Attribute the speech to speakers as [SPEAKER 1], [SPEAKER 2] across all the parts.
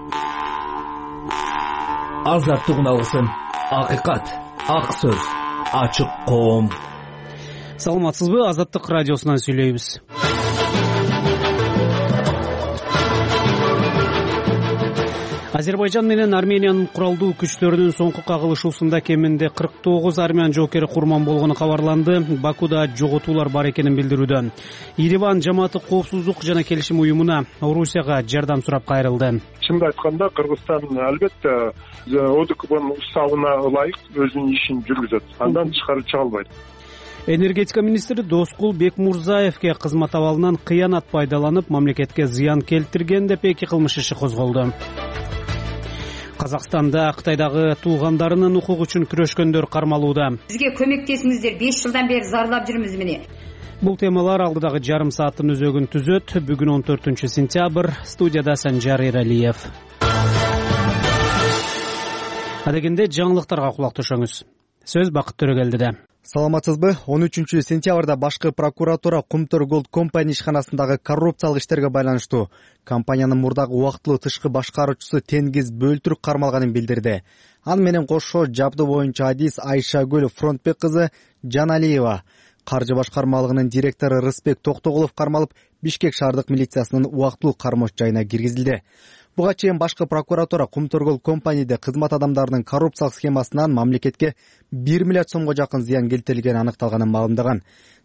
[SPEAKER 1] Азаттык үналгысын, акыйкат, ак сөз, ачык коом.
[SPEAKER 2] Саламатсызбы? Азаттык радиосунан сүйлөйбүз. Азербайжан менен Армениянын куралдуу күчтөрүнүн соңку кагылышуусунда кеминде 49 армян жоокери курман болгону кабарланды. Бакуда жоготуулар бар экенин билдирүүдө. Ереван жамааты коопсуздук жана келишим уюмуна Орусияга жардам сурап кайрылды.
[SPEAKER 3] Чынды айтканда Кыргызстан албетте ОДКБнын уставына ылайык өзүнүн ишин жүргүзөт. Андан тышкары чыга албайт.
[SPEAKER 2] Энергетика министри Доскул Бекмурзаевке кызмат абалынан кыянат пайдаланып, мамлекетке зыян келтирген деп 2 кылмыш иши козголду. Казакстанда Кытайдагы туугандарынын укугу үчүн күрөшкөндөр кармалууда.
[SPEAKER 4] Бизге көмөктесиңиздер, 5 жылдан бери зарлап жүрмүз міне.
[SPEAKER 2] Бул темалар алдыдагы жарым сааттын өзөгүн түзөт. Бүгүн 14 сентябрь. Студияда Санжар Эралиев. Адегенде жаңылыктарга кулак төшөңүз. Сөз Бакыт Төрөгелдиде.
[SPEAKER 5] Саламатсызбы? 13 сентябрда башкы прокуратура Кумтөр Голд компания ишканасындагы коррупциялык иштерге байланыштуу компаниянын мурдагы убактылуу тышкы башкаруучусу Тенгиз Бөлтүрк кармалганын билдирди. Аны менен кошо жабдуу боюнча Адис Айшагүл Фронтбек кызы Жаналиева, каржы башкармалыгынын директору Рыспек Токтогулов кармалып, Бишкек шаардык милициясынын убактылуу кармош жайына киргизилди. Буга чейин башкы прокуратура Кумтөр Голд компанияда кызмат адамдарынын коррупциялык схемасынан мамлекетке 1 миллиард сомго жакын зыян келтирилгени аныкталганын маалымдаган.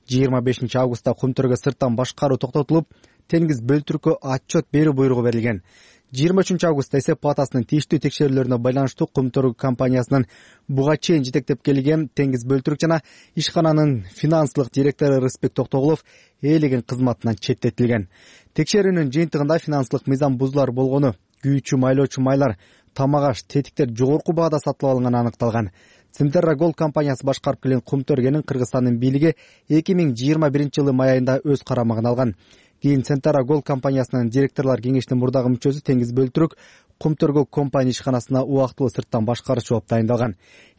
[SPEAKER 5] 25 августта Кумтөргө сырттан башкаруу токтотулуп, Тенгиз Бөлтүрккө отчет берүү буйругу берилген. 23 августта эсеп палатасынын тийиштүү текшерүүлөрүнө байланыштуу Кумтөр компаниясынын буга чейин жетектеп келген Тенгиз Бөлтүрк жана ишкананын финанслык директору Рыспек Токтогулов ээлеген кызматынан четтетилген. Текшерүүнүн жыйынтыгында финанслык мыйзам бузуулар болгону, күйүүчү майлоочу майлар, тамак аш, тетиктер жогорку баада сатылып алынганы аныкталган. Центерра Голд компаниясы башкарып келген Кумтөргенин Кыргызстандын бийлиги 2021 жылы май айында өз карамагына алган. Кийин Центерра Голд компаниясынын директорлор кеңешинин мурдагы мүчөсү Тенгиз Бөлтүрк Кумтөр компания ишканасына убактылуу сырттан башкаруучу болуп дайындалган.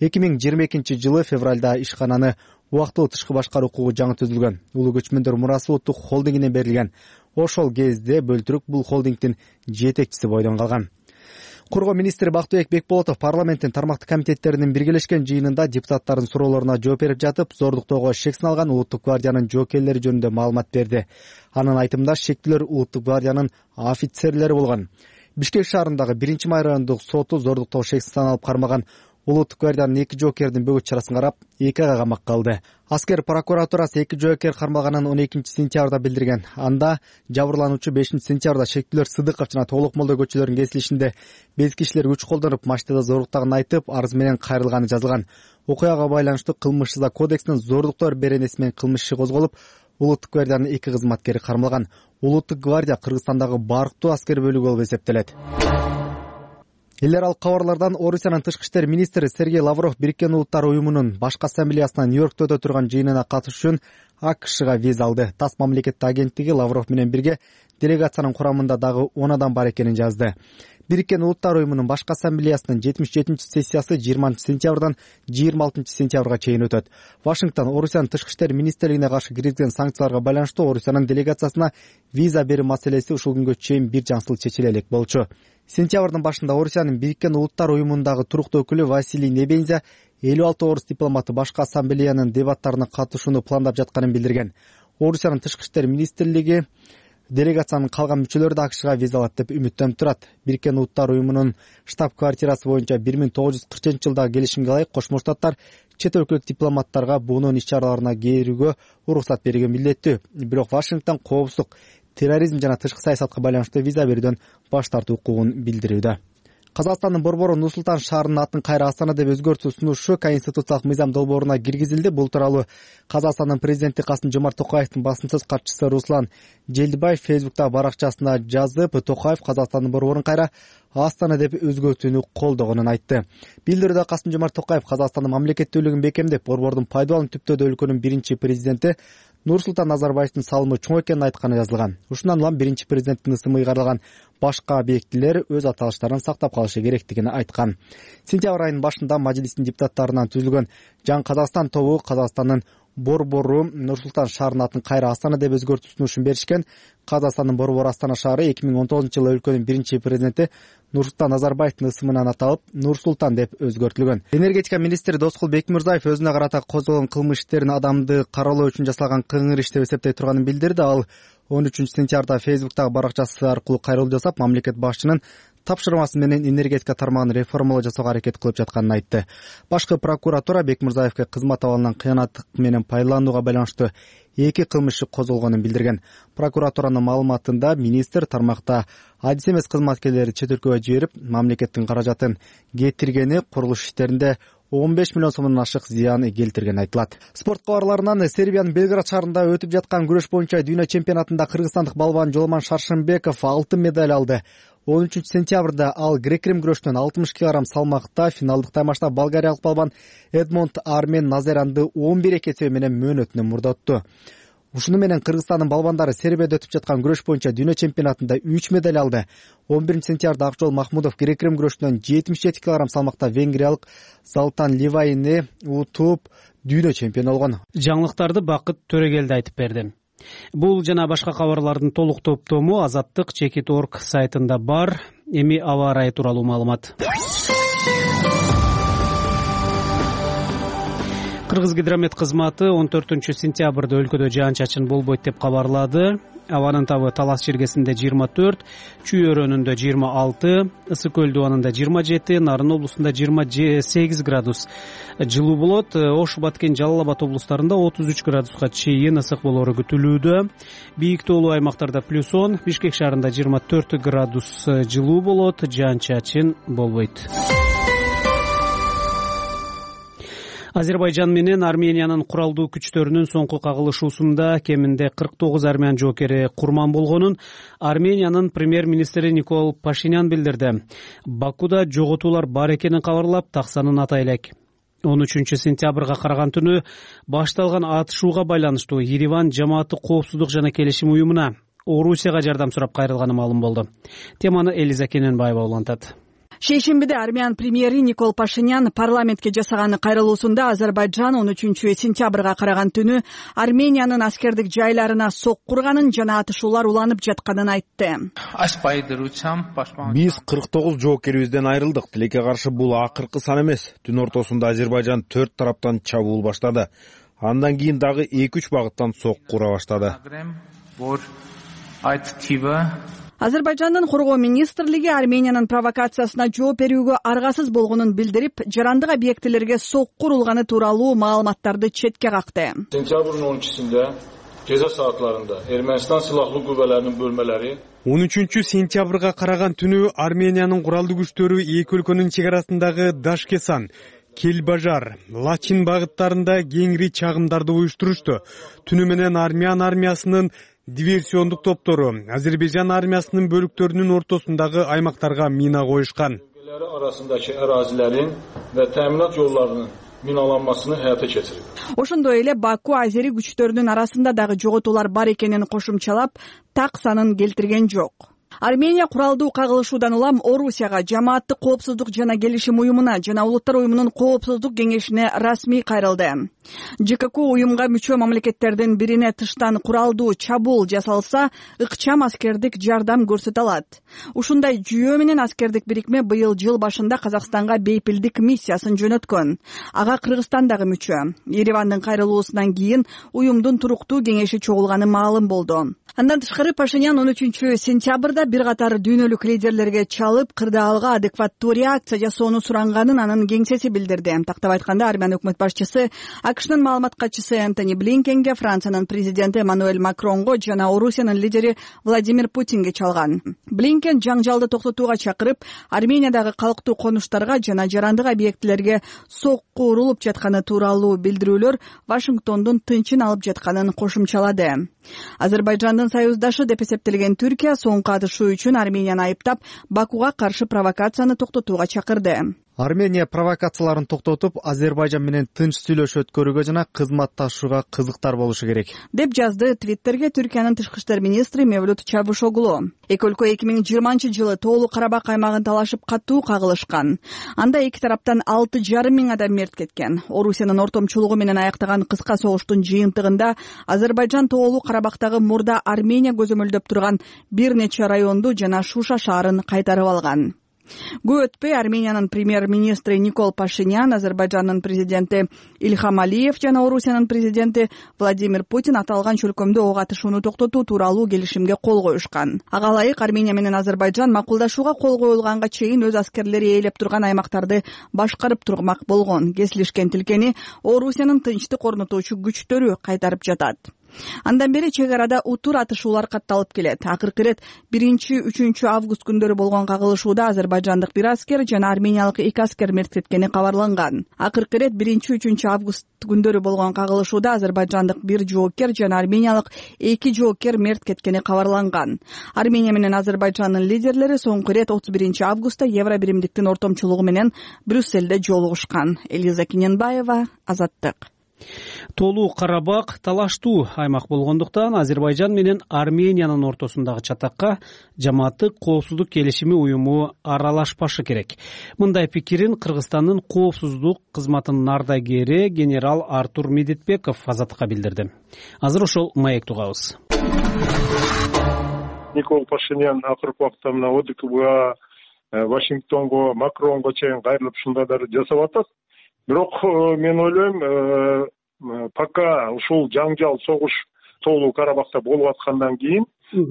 [SPEAKER 5] 2022 жылы февралда ишкананы убактылуу тышкы башкаруу укугу жаңы түзүлгөн. Улуу көчмөндөр мурасы улуттук холдингине берилген. Ошол кезде Бөлтүрк бул холдингдин жетекчиси бойдон калган. Кургоо министри Бактыбек Бекболотов парламенттин тармактык комитеттеринин биргелешкен жыйынында депутаттардын суроолоруна жооп берип жатып, зордуктоого шек салган Улуттук гвардиянын жоокерлери жөнүндө маалымат берди. Анын айтымында шектүүлөр Улуттук гвардиянын офицерлери болгон. Бишкек шаарындагы 1-май райондук соту зордуктоого шек саналып кармаган Улуттук гвардиянын 2 жоокердин бөгөт чарасын карап, 2 айга камакка алды. Аскер прокуратурасы 2 жоокер кармалганын 12 сентябрда билдирген. Анда жабырлануучу 5 сентябрда шектүүлөр Сыдыков жана Толокмолдо көчөлөрүнүн кесилишинде без кишилер күч колдонуп машинада зордуктаган айтып, арыз менен кайрылганы жазылган. Окуяга байланыштуу кылмыш жаза кодексинин зордуктор беренеси менен кылмыш иши козголуп, Улуттук гвардиянын 2 кызматкери кармалган. Улуттук гвардия Кыргызстандагы барктуу аскер бөлүгү болуп эсептелет. Эл аралык кабарлардан Орусиянын тышкы иштер министри Сергей Лавров Бириккен Улуттар уюмунун башкы ассамблеясына Нью-Йоркто өтө турган жыйынына катышуу үчүн АКШга виза алды. ТАСС мамлекеттик агенттиги Лавров менен бирге делегациянын курамында дагы 10 адам бар экенин жазды. Бириккен Улуттар уюмунун башкы ассамблеясынын 77-сессиясы 20 сентябрдан 26 сентябрга чейин өтөт. Вашингтон Орусиянын тышкы иштер министрлигине каршы киргизген санкцияларга байланыштуу Орусиянын делегациясына виза берүү маселеси ушул күнгө чейин бир жаңсыл чечиле элек болчу. Сентябрдын башында Орусиянын Бириккен Улуттар уюмундагы туруктуу өкүлү Василий Небензя 56 орус дипломаты башкы ассамблеянын дебаттарына катышууну пландап жатканын билдирген. Орусиянын тышкы иштер министрлиги делегациянын калган мүчөлөрү да АКШга виза алат деп үмүттөнүп турат. Бириккен Улуттар уюмунун штаб-квартирасы боюнча 1940-жылдагы келишимге ылайык Кошмо Штаттар чет өлкөлүк дипломаттарга буунун иш-чараларына кээрүүгө уруксат берүүгө милдеттүү. Бирок Вашингтон коопсуздук, терроризм жана тышкы саясатка байланыштуу виза берүүдөн баш тартуу укугун билдирүүдө. Казакстандын борбору Нур-Султан шаарынын атын кайра Астана деп өзгөртүү сунушу Конституциялык мыйзам долбооруна киргизилди. Бул тууралуу Казакстандын президенти Касым-Жомарт Токаевдин басымсыз катчысы Руслан Желдибаев Фейсбуктагы баракчасына жазып, Токаев Казакстандын борборун кайра Астана деп өзгөртүүнү колдогонун айтты. Билдирүүдө Касым-Жомарт Токаев Казакстандын мамлекеттүүлүгүн бекемдеп, борбордун пайдалануу түптөөдө өлкөнүн биринчи президенти Нурсултан Назарбаевдин салымы чоң экенин айтканы жазылган. Ушундан улам биринчи президенттин ысымы ыйгарылган башка объектилер өз аталыштарын сактап калышы керектигин айткан. Сентябрь айынын башында мажлистин депутаттарынан түзүлгөн Жаңы Казакстан тобу Казакстандын Борбору Нур-Султан шаарынын атын кайра Астана деп өзгөртүү сунушун беришкен. Казакстандын Борбор Астана шаары 2019-жылы өлкөнүн биринчи президенти Нурсултан Назарбаевдин ысымынан аталып, Нур-Султан деп өзгөртүлгөн. Энергетика министри Доскул Бекмурзаев өзүнө карата козголгон кылмыш иштерин адамды каралоо үчүн жасалган кыңыр иш деп эсептей турганын билдирди. Ал 13-сентябрда Facebook'тагы баракчасы аркылуу кайрылуу жасап, мамлекет башчынын тапшырмасы менен энергетика тармагын реформалоо жасоого аракет кылып жатканын айтты. Башкы прокуратура Бекмурзаевке кызмат абалынан кыянаттык менен пайдаланууга байланыштуу 2 кылмыш козголгонун билдирген. Прокуратуранын маалыматында министр тармакта адис эмес кызматкерлерди чет өлкөгө жиберип, мамлекеттин каражатын кетиргени, курулуш иштеринде 15 миллион сомдон ашык зыян келтиргени айтылат. Спорт кабарларынан Сербиянын Белград шаарында өтүп жаткан күрөш боюнча дүйнө чемпионатында кыргызстандык балбан Жолман Шаршембеков алтын медаль алды. 13-сентябрда ал грек-рим күрөштөн 60 кг салмакта финалдык таймашта болгариялык балбан Эдмонд Армен Назаранды 11 эсеби менен мөөнөтүнөн мурдатту. Ушуну менен Кыргызстандын балбандары Сербияда өтүп жаткан күрөш боюнча дүйнө чемпионатында 3 медаль алды. 11-сентябрда Акжол Махмудов грек-рим күрөштөн 77 кг салмакта венгриялык Залтан Ливайни утуп дүйнө чемпиону болгон.
[SPEAKER 2] Жаңылыктарды Бакыт Төрөгелди айтып берди. Бул жана башка кабарлардын толук топтому Азаттык.org сайтында бар. Эми аба ырайы тууралуу маалымат. Кыргызгидромет кызматы 14-сентябрда өлкөдө жаан-чачын болбойт деп кабарлады. Абанын табы Талас жергесинде 24, Чүй өрөөнүндө 26, Ысык көл дубанында 27, Нарын облусунда 28 градус жылуу болот. Ош, Баткен, Жалал Абад облустарында 33 градуска чейин ысык болору күтүлүүдө. Бийик тоолуу аймактарда +10, Бишкек шаарында 24 градус жылуу болот, жаан-чачын болбойт. Азербайжан менен Армениянын куралдуу күчтөрүнүн соңку кагылышуусунда кеминде 49 армян жоокери курман болгонун Армениянын премьер-министри Никол Пашинян билдирди. Бакуда жоготуулар бар экенин кабарлап, таксанын атай элек. 13-сентябрга караган түнү башталган атышууга байланыштуу Ереван жамааттык коопсуздук жана келишим уюмуна Орусияга жардам сурап кайрылганы маалым болду. Теманы Элиза Кененбаева улантат.
[SPEAKER 6] Шейшембиде армян премьери Никол Пашинян парламентке жасаган кайрылуусунда Азербайджан 13-сентябрга караган түнү Армениянын аскердик жайларына соккурганын жана атышуулар уланып жатканын айтты.
[SPEAKER 7] Биз 49 жоокерибизден айрылдык. Тилекке каршы бул акыркы сан эмес. Түн ортосунда Азербайджан 4 тараптан чабуул баштады. Андан кийин дагы 2-3 багыттан соккура баштады.
[SPEAKER 6] Азербайжандын коргоо министрлиги Армениянын провокациясына жооп берүүгө аргасыз болгонун билдирип, жарандык объектилерге сокку урулганы тууралуу маалыматтарды четке какты.
[SPEAKER 8] Сентябрдын 12-синде gece saatlarında Ermenistan silahlı qüvvələrinin bölmələri
[SPEAKER 7] 13-сентябрга караган түнү Армениянын куралдуу күчтөрү эки өлкөнүн чек арасындагы Дашкесан, Келбажар, Лачин багыттарында кеңири чагымдарды уюштурушту. Түнү менен армян армиясынын диверсиондук топтору Азербайжан армиясынын бөлүктөрүнүн ортосундагы аймактарга мина коюшкан.
[SPEAKER 8] Bölgələri arasındakı ərazilərin və təminat yollarının minalanmasını həyata keçirib.
[SPEAKER 6] Ошондой эле Баку азери күчтөрүнүн арасында дагы жоготуулар бар экенин кошумчалап, так санын келтирген жок. Армения куралдуу кагылышуудан улам Орусияга, жамааттык коопсуздук жана келишим уюмуна жана Улуттар уюмунун коопсуздук кеңешине расмий кайрылды. ЖКК уюмга мүчө мамлекеттердин бирине тыштан куралдуу чабуул жасалса, ыкчам аскердик жардам көрсөтө алат. Ушундай жүйө менен аскердик бирикме быйыл жыл башында Казакстанга бейпилдик миссиясын жөнөткөн. Ага Кыргызстан дагы мүчө. Еревандын кайрылуусунан кийин уюмдун туруктуу кеңеши чогулганы маалым болду. Андан тышкары Пашинян 13-сентябрда бир катар дүйнөлүк лидерлерге чалып, кырдаалга адекваттуу реакция жасоону суранганын анын кеңсеси билдирди. Тактап айтканда, армян өкмөт башчысы АКШнын маалымат катчысы Энтони Блинкенге, Франциянын президенти Эммануэль Макронго жана Орусиянын лидери Владимир Путинге чалган. Блинкен жаңжалды токтотууга чакырып, Армениядагы калктуу конуштарга жана жарандык объектилерге сокку урулуп жатканы тууралуу билдирүүлөр Вашингтондун тынчын алып жатканын кошумчалады. Азербайжандын союздашы деп эсептелген Түркия соңку атышуу үчүн Арменияны айыптап, Бакуга каршы провокацияны токтотууга чакырды.
[SPEAKER 5] Армения провокацияларын токтотуп, Азербайжан менен тынч сүйлөшүү өткөрүүгө жана кызматташууга кызыктар болушу керек,
[SPEAKER 6] деп жазды Твиттерге Түркиянын тышкы иштер министри Мевлют Чавушоглу. Эки өлкө 2020-жылы Тоолуу Карабак аймагын талашып катуу кагылышкан. Анда эки тараптан 6,5 миң адам мерт кеткен. Орусиянын ортомчулугу менен аяктаган кыска согуштун жыйынтыгында Азербайжан Тоолуу Карабактагы мурда Армения көзөмөлдөп турган бир нече районду жана Шуша шаарын кайтарып алган. Көп өтпөй Армениянын премьер-министри Никол Пашинян, Азербайжандын президенти Ильхам Алиев жана Орусиянын президенти Владимир Путин аталган чөлкөмдө ок атышууну токтотуу тууралуу келишимге кол коюшкан. Ага ылайык Армения менен Азербайжан макулдашууга кол коюлганга чейин өз аскерлери ээлеп турган аймактарды башкарып турмак болгон. Кесилишкен тилкени Орусиянын тынчтык орнотуучу күчтөрү кайтарып жатат. Андан бери чек арада утур атышуулар катталып келет. Акыркы ирет 1-3 август күндөрү болгон кагылышууда азербайжандык бир аскер жана армениялык 2 аскер мерт кеткени кабарланган. Акыркы ирет 1-3 август күндөрү болгон кагылышууда азербайжандык бир жоокер жана армениялык 2 жоокер мерт кеткени кабарланган. Армения менен Азербайжандын лидерлери соңку ирет 31 августта Евро биримдиктин ортомчулугу менен Брюсселде жолугушкан. Элиза Киненбаева, Азаттык.
[SPEAKER 2] Тоолуу Карабак талаштуу аймак болгондуктан Азербайжан менен Армениянын ортосундагы чатакка жамааттык коопсуздук келишими уюму аралашпашы керек. Мындай пикирин Кыргызстандын коопсуздук кызматынын ардагери генерал Артур Медетбеков Азаттыкка билдирди. Азыр ошол маекти угабыз.
[SPEAKER 3] Никол Пашинян акыркы убакта мына ОДКБга, Вашингтонго, Макронго чейин кайрылып ушундайларды жасап атат. Бирок мен ойлойм, пока ушул жаңжал согуш Тоолуу Карабакта болуп аткандан кийин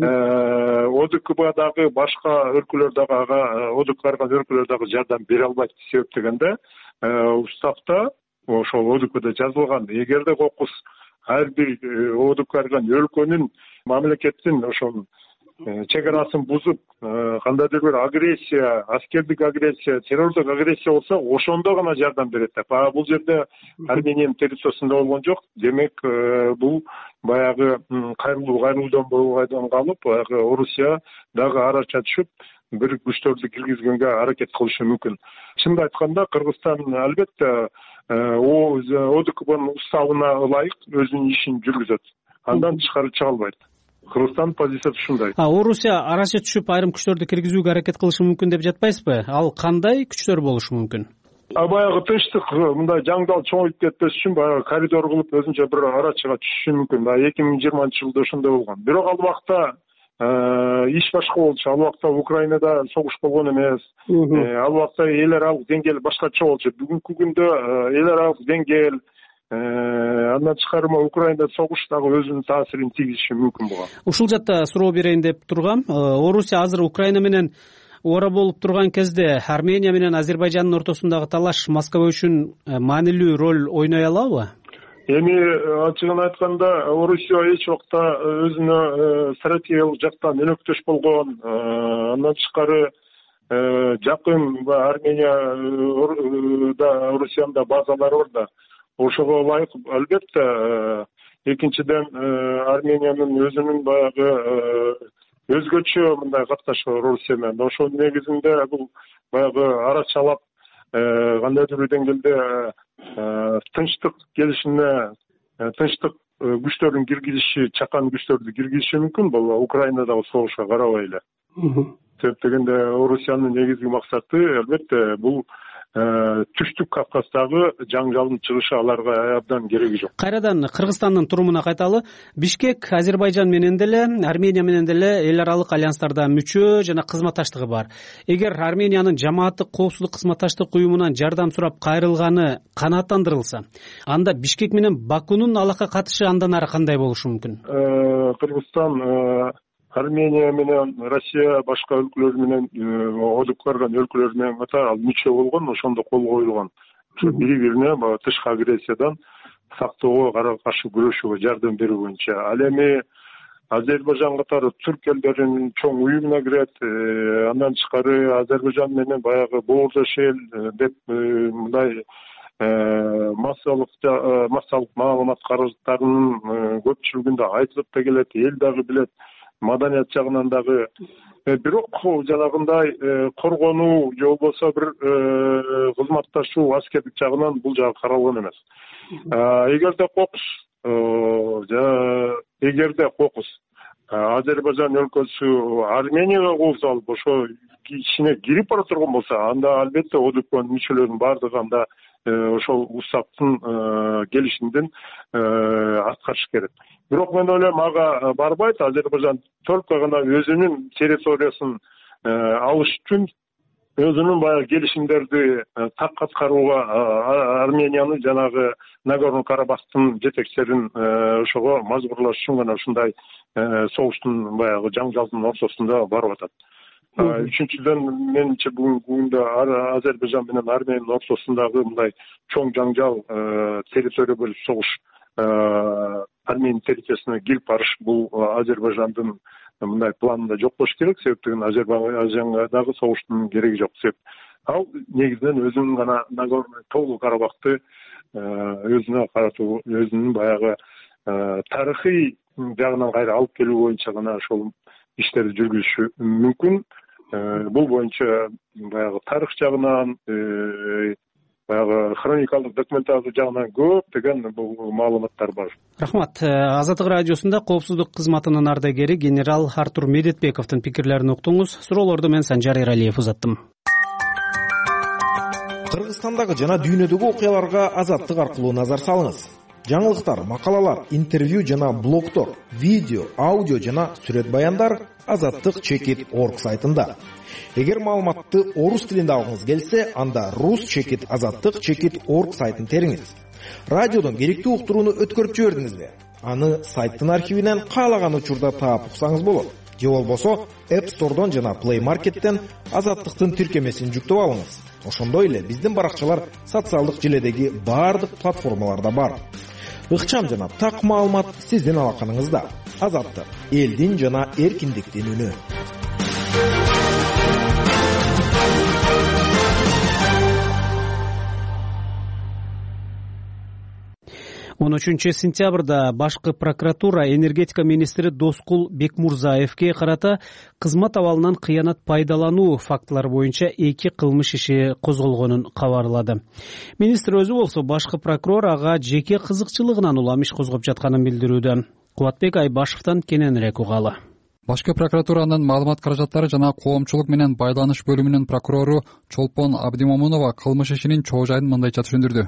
[SPEAKER 3] ОДКБдагы башка өлкөлөр дагы ага өлкөлөр дагы жардам бере албайт. Себеп дегенде уставда ошол ОДКБда жазылган, эгерде кокус ар бир ОДКБ өлкөнүн мамлекеттин ошол чек арасын бузуп, кандайдыр бир агрессия, аскердик агрессия, террордук агрессия болсо, ошондо гана жардам берет деп. Бул жерде Армениянын территориясында болгон жок. Демек, бул баягы кайрылуудан бойгойдон калып, баягы Орусия дагы арача түшүп, бир күчтөрдү киргизгенге аракет кылышы мүмкүн. Чынын айтканда, Кыргызстан албетте ОДКБнын уставына ылайык өзүнүн ишин жүргүзөт. Андан тышкары чыга албайт. Кыргызстан позициясы ушундай.
[SPEAKER 2] Орусия арача түшүп айрым күчтөрдү киргизүүгө аракет кылышы мүмкүн деп жатпайсызбы? Ал кандай күчтөр болушу мүмкүн?
[SPEAKER 3] Баягы тынчтык мындай жаңдал чоңоюп кетпеш үчүн баягы коридор кылып өзүнчө бир арачага түшүшү мүмкүн. 2020-жылда ошондой болгон. Бирок ал убакта иш башка болчу. Ал убакта Украинада согуш болгон эмес. Ал убакта эл аралык деңгээл башкача болчу. Бүгүнкү күндө эл аралык деңгээл андан тышкары Украинада согуш дагы өзүнүн таасирин тийгизиши мүмкүн болгон.
[SPEAKER 2] Ушул жакта суроо берейин деп тургам. Орусия азыр Украина менен ора болуп турган кезде Армения менен Азербайжандын ортосундагы талаш Москва үчүн маанилүү роль ойной алабы?
[SPEAKER 3] Эми ачыгын айтканда, Орусия эч убакта өзүнө стратегиялык жактан өнөктөш болгон. Андан тышкары жакын Арменияда, Орусиянда базалары бар да. Ошого ылайык албетте экинчиден Армениянын өзүнүн баягы өзгөчө мындай катташы бар Орусия менен. Ошонун негизинде бул баягы арачалап кандайдыр бир деңгээлде тынчтык келишине, тынчтык күчтөрүн киргизиши, чакан күчтөрдү киргизиши мүмкүн. Бул Украинадагы согушка карабай эле. Себеп дегенде Орусиянын негизги максаты албетте бул Түштүк Кавказдагы жаңжалдын чыгышы аларга абдан кереги жок.
[SPEAKER 2] Кайрадан Кыргызстандын турумуна кайталы. Бишкек Азербайжан менен деле, Армения менен деле эл аралык альянстарда мүчө жана кызматташтыгы бар. Эгер Армениянын жамааттык коопсуздук кызматташтык уюмунан жардам сурап кайрылганы канааттандырылса, анда Бишкек менен Бакунун алакка катышы андан ары кандай болушу мүмкүн?
[SPEAKER 3] Кыргызстан Армения менен Россия башка өлкөлөр менен ОДКБ өлкөлөр менен катар ал мүчө болгон, ошондо кол коюлган. Бири-бирине тышкы агрессиядан сактоого, каршы күрөшүүгө жардам берүү боюнча. Ал эми Азербайжан катары түрк элдеринин чоң уюмуна кирет. Андан тышкары Азербайжан менен баягы боордош эл деп мындай массалык маалымат каражаттарынын көпчүлүгүндө айтылып да келет, эл дагы билет. маданият жагынан дагы. Бирок жанагындай коргонуу же болбосо бир кызматташуу аскердик жагынан бул жагы каралган эмес. Эгерде кокус Азербайжан өлкөсү Арменияга кол салып ошо ичине кирип бара турган болсо, анда албетте ОДКБнын мүчөлөрүнүн баардыгы анда ошол устаптын келишимдин аткарыш керек. Бирок мен ойлойм ага барбайт. Азербайжан только гана өзүнүн территориясын алыш үчүн өзүнүн баягы келишимдерди так аткарууга Армениянын жанагы Нагорный Карабахтын жетекчилерин ошого мажбурлаш үчүн гана ушундай согуштун баягы жаңжалдын ортосунда барып атат. Үчүнчүдөн менимче бүгүнкү күндө Азербайжан менен Армениянын ортосундагы мындай чоң жаңжал, территория бөлүп согуш, Армениянын территориясына кирип барыш бул Азербайжандын мындай планында жок болуш керек. Себептен Азербайжанга дагы согуштун кереги жок. Себеп ал негизинен өзүнүн гана Нагорный Карабахты өзүнө каратуу, өзүнүн баягы тарыхый жагынан кайра алып келүү боюнча гана ошол иштерди жүргүзүшү мүмкүн. Бул боюнча баягы тарых жагынан, баягы хроникалык документалдык жагынан көптөгөн бул маалыматтар бар.
[SPEAKER 2] Рахмат. Азаттык радиосунда коопсуздук кызматынын ардагери генерал Артур Медетбековдун пикирлерин уктуңуз. Суроолорду мен Санжар Эралиев узаттым.
[SPEAKER 9] Кыргызстандагы жана дүйнөдөгү окуяларга Азаттык аркылуу назар салыңыз. Жаңылыктар, макалалар, интервью жана блогтор, видео, аудио жана сүрөт баяндар azattik.org сайтында. Эгер маалыматты орус тилинде алгыңыз келсе, анда rus.azattik.org сайтын териңиз. Радиодон керектүү уктурууну өткөрүп жибердиңизби? Аны сайттын архивинен каалаган учурда таап уксаңыз болот. Же болбосо App Store'дон жана Play Market'тен Азаттыктын тиркемесин жүктөп алыңыз. Ошондой эле биздин баракчалар социалдык желедеги баардык платформаларда бар. Ыкчам жана так маалымат сиздин алаканыңызда. Азаттык, элдин жана эркиндиктин үнү.
[SPEAKER 2] 13 сентябрда башкы прокуратура энергетика министри Доскул Бекмурзаевке карата кызмат абалынан кыянат пайдалануу фактылары боюнча 2 кылмыш иши козголгонун кабарлады. Министр өзү болсо башкы прокурор ага жеке кызыкчылыгынан улам иш козгоп жатканын билдирүүдө. Кубатбек Айбашевден кененирээк угалы.
[SPEAKER 10] Башкы прокуратуранын маалымат каражаттары жана коомчулук менен байланыш бөлүмүнүн прокурору Чолпон Абдимомунова кылмыш ишинин чоо жайын мындайча түшүндүрдү.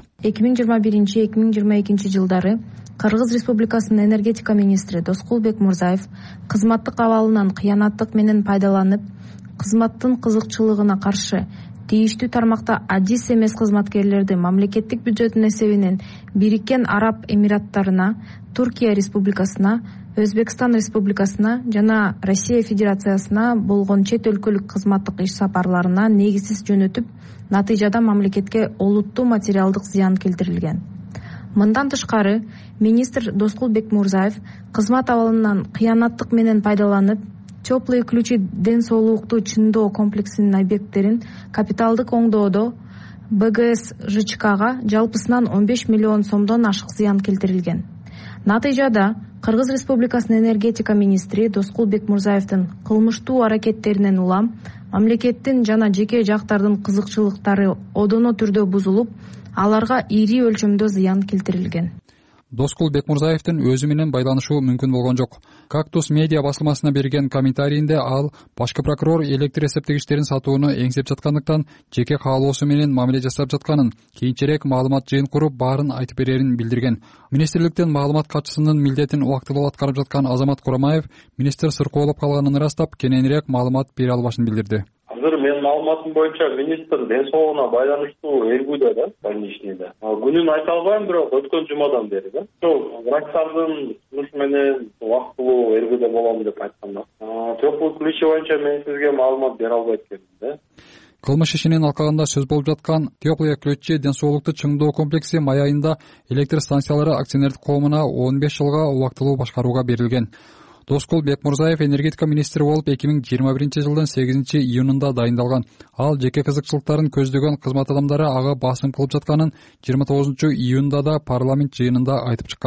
[SPEAKER 11] 2021-2022 жылдары Кыргыз Республикасынын энергетика министри Доскул Бекмурзаев кызматтык абалынан кыянаттык менен пайдаланып, кызматтын кызыкчылыгына каршы тийиштүү тармакта адис эмес кызматкерлерди мамлекеттик бюджеттин эсебинен Бириккен Араб Эмираттарына, Туркия Республикасына, Өзбекстан Республикасына жана Россия Федерациясына болгон чет өлкөлүк кызматтык иш сапарларына негизсиз жөнөтүп, натыйжада мамлекетке олуттуу материалдык зыян келтирилген. Мындан тышкары, министр Доскул Бекмурзаев кызмат абалынан кыянаттык менен пайдаланып, теплые ключи ден соолуктуу чындоо комплексинин объекттерин капиталдык оңдоодо БГС ЖЧКга жалпысынан 15 миллион сомдон ашык зыян келтирилген. Натыйжада Кыргыз Республикасынын энергетика министри Доскул Бекмурзаевдин кылмыштуу аракеттеринен улам мамлекеттин жана жеке жактардын кызыкчылыктары одоно түрдө бузулуп, аларга ири өлчөмдө зыян келтирилген.
[SPEAKER 10] Доскул Бекмурзаевдин өзү менен байланышуу мүмкүн болгон жок. Кактус медиа басылмасына берген комментарийинде ал башкы прокурор электр эсептегичтерин сатууну эңсеп жаткандыктан жеке каалоосу менен мамиле жасап жатканын, кийинчерээк маалымат жыйын куруп баарын айтып берерин билдирген. Министрликтин маалымат катчысынын милдетин убактылуу аткарып жаткан Азамат Курамаев министр сыркоолоп калганын ырастап, кененирээк маалымат бере албашын билдирди.
[SPEAKER 12] Азыр менин маалыматым боюнча министр ден соолугуна байланыштуу ээргүүдө да, больничныйда. Күнүн айта албайм, бирок өткөн жумадан бери да. Врачтардын сунушу менен убактылуу ээргүүдө болом деп айткан да. Теплый ключи боюнча мен сизге маалымат бере албайт экенмин да.
[SPEAKER 10] Кылмыш ишинин алкагында сөз болуп жаткан Теплые ключи ден соолукту чыңдоо комплекси май айында электр станциялары акционердик коомуна 15 жылга убактылуу башкарууга берилген. Доскул Бекмурзаев энергетика министри болуп 2021 жылдын 8 июнунда дайындалган. Ал жеке кызыкчылыктарын көздөгөн кызмат адамдары ага басым кылып жатканын 29 июнда да парламент жыйынында айтып чыккан.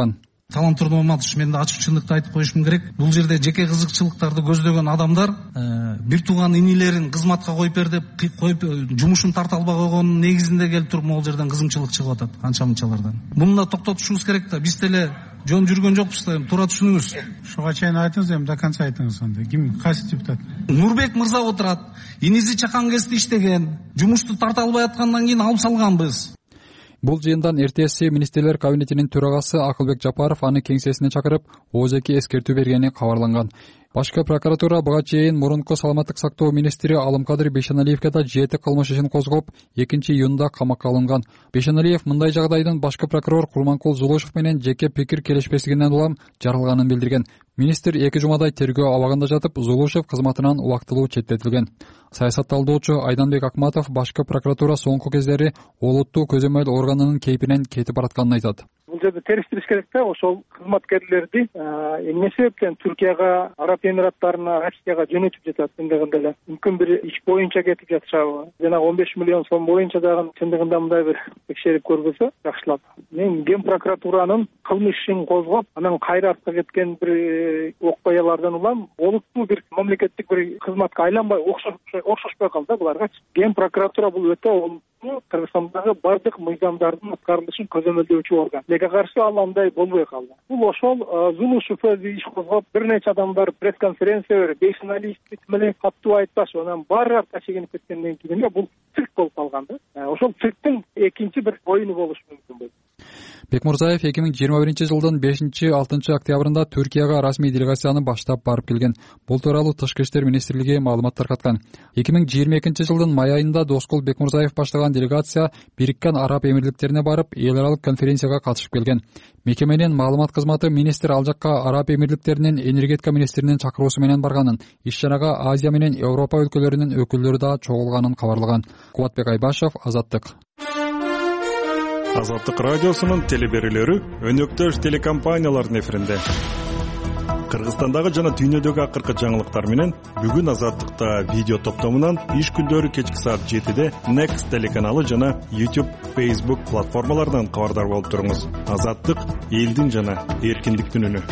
[SPEAKER 13] талан-турдуу болмады. Мен да ачык-чындыкты айтып коюшум керек. Бул жерде жеке кызыкчылыктарды көздөгөн адамдар бир тууган инилерин кызматка коюп бер деп коюп жумушун тарта албай койгонун негизинде келип туруп могул жерден кызымчылык чыгып атат канча-мынчалардан. Буну да токтотушубуз керек да. Биз деле жөн жүргөн жокпуз да, туура түшүнүңүз.
[SPEAKER 14] Ушуга чейин айтыңыз, эми до конца айтыңыз анда. Ким, кайсы депутат?
[SPEAKER 13] Нурбек мырза отурат. Иниси чакан кести иштеген. Жумушту тарта албай аткандан кийин алып салганбыз.
[SPEAKER 10] Бул жыйындан РТС министрлер кабинетинин төрагасы Акылбек Жапаров аны кеңсесине чакырып, ооз-эки эскертүү бергени кабарланган. Башкы прокуратура буга чейин мурунку саламаттык сактоо министри Алымкадыр Бейшеналиевке да 7 кылмыш ишин козгоп, 2-июнда камакка алынган. Бейшеналиев мындай жагдайдын башкы прокурор Курманкул Зулушев менен жеке пикир келишпестигинен улам жаралганын билдирген. Министр 2 жумадай тергөө абагында жатып, Зулушев кызматынан убактылуу четтетилген. Саясатталдоочу Айданбек Акматов башкы прокуратура соңку кездери олуттуу көзөмөл органынын кейпинен кетип баратканын айтат.
[SPEAKER 15] Бул жерде териштириш керек да, ошол кызматкерлерди эмне себептен Түркияга, Араб Эмираттарына, Россияга жөнөтүп жатат чындыгында эле. Мүмкүн бир иш боюнча кетип жатышабы? Жана 15 миллион сом боюнча дагы чындыгында мындай бир текшерип көрбөсө жакшылап. Мен Ген прокуратуранын кылмыш ишин козгоп, анан кайра артка кеткен бир окуялардан улам олуттуу бир мамлекеттик бир кызматка айланбай окшошпой калды буларгачы. Ген прокуратура бул өтө Кыргызстандагы бардык мыйзамдардын аткарылышын көзөмөлдөөчү орган. Неге каршы ал андай болбой калды? Бул ошол Зулушев иш козгоп, бир нече адамдар пресс-конференция берип, Бейшеналиевди менен каттуу айтпашып, анан баары артка чегинип кеткенден кийин бул цирк болуп калган да. Ошол цирктин экинчи бир оюну болушу мүмкүн.
[SPEAKER 10] Бекмурзаев 2021-жылдын 5-6 октябрында Түркияга расмий делегацияны баштап барып келген. Бул тууралуу Тышкы иштер министрлиги маалымат таркаткан. 2022-жылдын май айында Доскул Бекмурзаев баштаган делегация Бириккен Араб Эмирликтерине барып, эл аралык конференцияга катышып келген. Мекеменин маалымат кызматы министр ал жакка Араб Эмирликтеринин энергетика министринин чакыруусу менен барганын, иш-чарага Азия менен Европа өлкөлөрүнүн өкүлдөрү да чогулганын кабарлаган. Кубатбек Айбашев, Азаттык.
[SPEAKER 16] Азаттык радиосунун телеберүүлөрү өнөктөш телекомпаниялардын эфиринде. Кыргызстандагы жана дүйнөдөгү акыркы жаңылыктар менен бүгүн Азаттыкта видео топтомунан иш күндөрү кечки саат 7-де Next телеканалы жана YouTube, Facebook платформаларынан кабардар болуп туруңуз. Азаттык — элдин жана эркиндиктин үнү.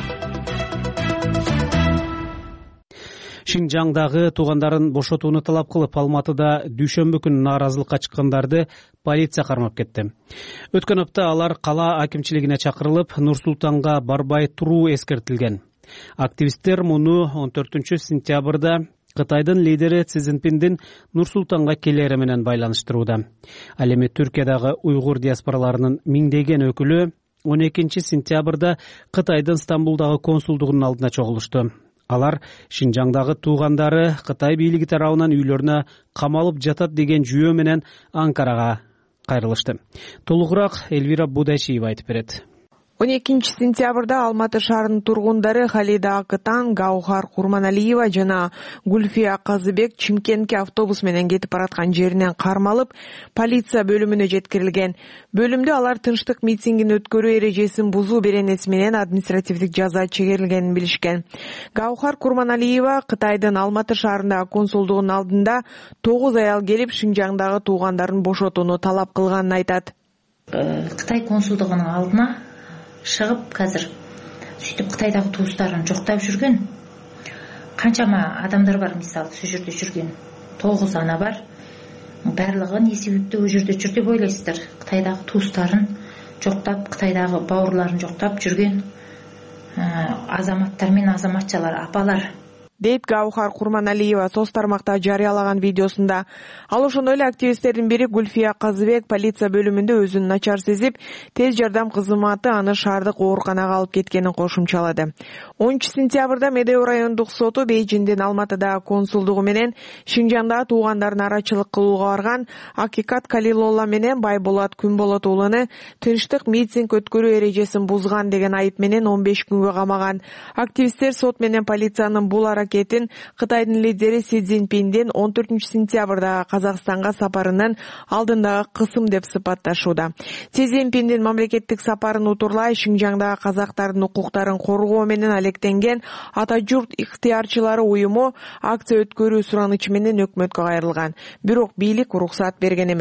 [SPEAKER 2] Шинжаңдагы туугандарын бошотууну талап кылып, Алматыда дүйшөмбү күнү нааразылыкка чыккандарды полиция кармап кетти. Өткөн апта алар кала акимчилигине чакырылып, Нур-Султанга барбай туруу эскертилген. Активисттер муну 14-сентябрда Кытайдын лидери Си Цзиньпиндин Нур-Султанга келери менен байланыштырууда. Ал эми Түркиядагы уйгур диаспораларынын миңдеген өкүлү 12-сентябрда Кытайдын Стамбулдагы консулдугунун алдына чогулушту. Алар Шинжаңдагы туугандары Кытай бийлиги тарабынан үйлөрүнө камалып жатат деген жүйө менен Анкарага кайрылышты. Толугураак Элвира Будайчиева айтып берет.
[SPEAKER 17] 12-сентябрда Алматы шаарынын тургундары Халида Акытан, Гаухар Курманалиева жана Гульфия Казыбек Чимкентке автобус менен кетип бараткан жеринен кармалып, полиция бөлүмүнө жеткирилген. Бөлүмдө алар тынчтык митингин өткөрүү эрежесин бузуу беренеси менен административдик жаза чегерилгенин билишкен. Гаухар Курманалиева Кытайдын Алматы шаарындагы консулдугунун алдында 9 аял келип Шинжаңдагы туугандарын бошотууну талап кылганын айтат.
[SPEAKER 18] Кытай консулдугунун алдына шығып қазір сөйтіп Қытайдағы туыстарын жоқтап жүрген қаншама адамдар бар. Мысалы сол жерде жүрген 9 ана бар. Барлығы не себепті ол жерде жүр деп ойлайсыздар? Қытайдағы туыстарын жоқтап, Қытайдағы бауырларын жоқтап жүрген азаматтар мен азаматшалар, апалар
[SPEAKER 17] дейт Гаухар Курманалиева соц тармакта жарыялаган видеосунда. Ал ошондой эле активисттердин бири Гульфия Казыбек полиция бөлүмүндө өзүн начар сезип, тез жардам кызматы аны шаардык ооруканага алып кеткенин кошумчалады. 10-сентябрда Медеу райондук соту Бейжиңдин Алматыдагы консулдугу менен Шинжаңдагы туугандарын арачылык кылууга барган Акикат Калилолла менен Байболот Күнболот уулуну тынчтык митинг өткөрүү эрежесин бузган деген айып менен 15 күнгө камаган. Активисттер сот менен полициянын бул аракетин Кытайдын лидери Си Цзиньпиндин 14-сентябрда Казакстанга сапарынын алдындагы кысым деп сыпатташууда. Си Цзиньпиндин мамлекеттик сапарын утурлай Шинжаңдагы казактардын укуктарын коргоо менен алектенген Ата журт ыктыярчылары уюму акция өткөрүү суранычы менен өкмөткө кайрылган. Бирок бийлик уруксат берген эмес.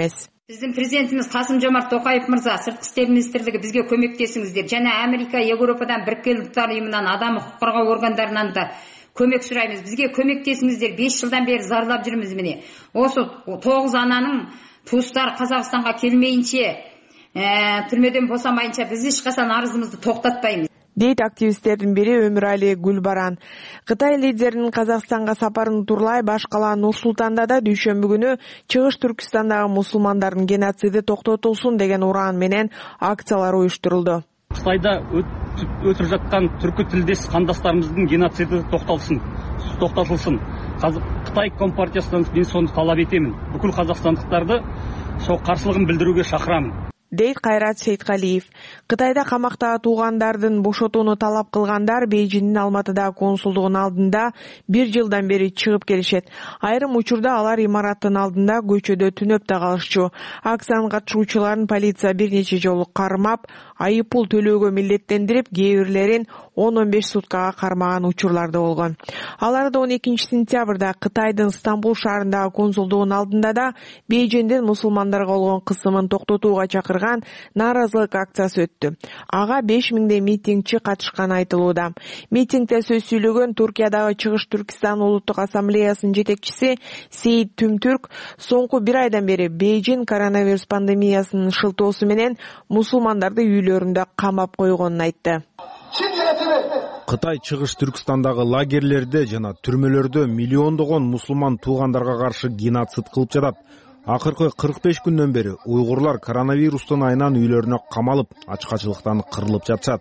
[SPEAKER 4] Биздин президентибиз Касым-Жомарт Токаев мырза, Сырткы иштер министрлиги бизге көмөктесиңиздер. Жана Америка, Европадан Бириккен Улуттар уюмунан, адам укук коргоо органдарынан да көмөк сурайбыз. Бизге көмөктесиңиздер. 5 жылдан бери зардап жүрүбүз міне. Осы 9 ананын туустары Казакстанга келмейинче, түрмөдөн босамайынча биз эч качан арызыбызды токтотпайбыз,
[SPEAKER 17] дейт активисттердин бири Өмүрали Гүлбаран. Кытай лидеринин Казакстанга сапарын турлай баш кала Нур-Султанда да дүйшөмбү күнү Чыгыш Түркистандагы мусулмандардын геноциди токтотулсун деген ураан менен акциялар уюштурулду.
[SPEAKER 19] Кытайда өтүрүп жаткан түркү тилдес кандастарыбыздын геноциди токтотулсун. Кытай Компартиясынан мен сону талап этемин. Бүкүл казакстандыктарды сол каршылыгын билдирүүгө чакырам,
[SPEAKER 17] дейт Кайрат Сейткалиев. Кытайда камактагы туугандардын бошотууну талап кылгандар Бейжиңдин Алматыдагы консулдугунун алдында 1 жылдан бери чыгып келишет. Айрым учурда алар имараттын алдында көчөдө түнөп да калышчу. Акциянын катышуучуларын полиция бир нече жолу кармап, айып пул төлөөгө милдеттендирип, кээ бирлерин 10-15 суткага кармаган учурларды болгон. Аларды 12 сентябрда Кытайдын Стамбул шаарындагы консулдугунун алдында да Бейжиңдин мусулмандарга болгон кысымын токтотууга чакырган нааразылык акциясы өттү. Ага 5000 митингчи катышканы айтылууда. Митингде сөз сүйлөгөн Туркиядагы Чыгыш Түркистан улуттук ассамблеясынын жетекчиси Сейит Түмтүрк соңку 1 айдан бери Бейжиң коронавирус пандемиясынын шылтоосу менен мусулмандарды үйлөрүндө камап койгонун айтты.
[SPEAKER 9] Кытай Чыгыш Түркистандагы лагерлерде жана түрмөлөрдө миллиондогон мусулман туугандарга каршы геноцид кылып жатат. Акыркы 45 күндөн бери уйгурлар коронавирустун айынан үйлөрүнө камалып, ачкачылыктан кырылып жатышат,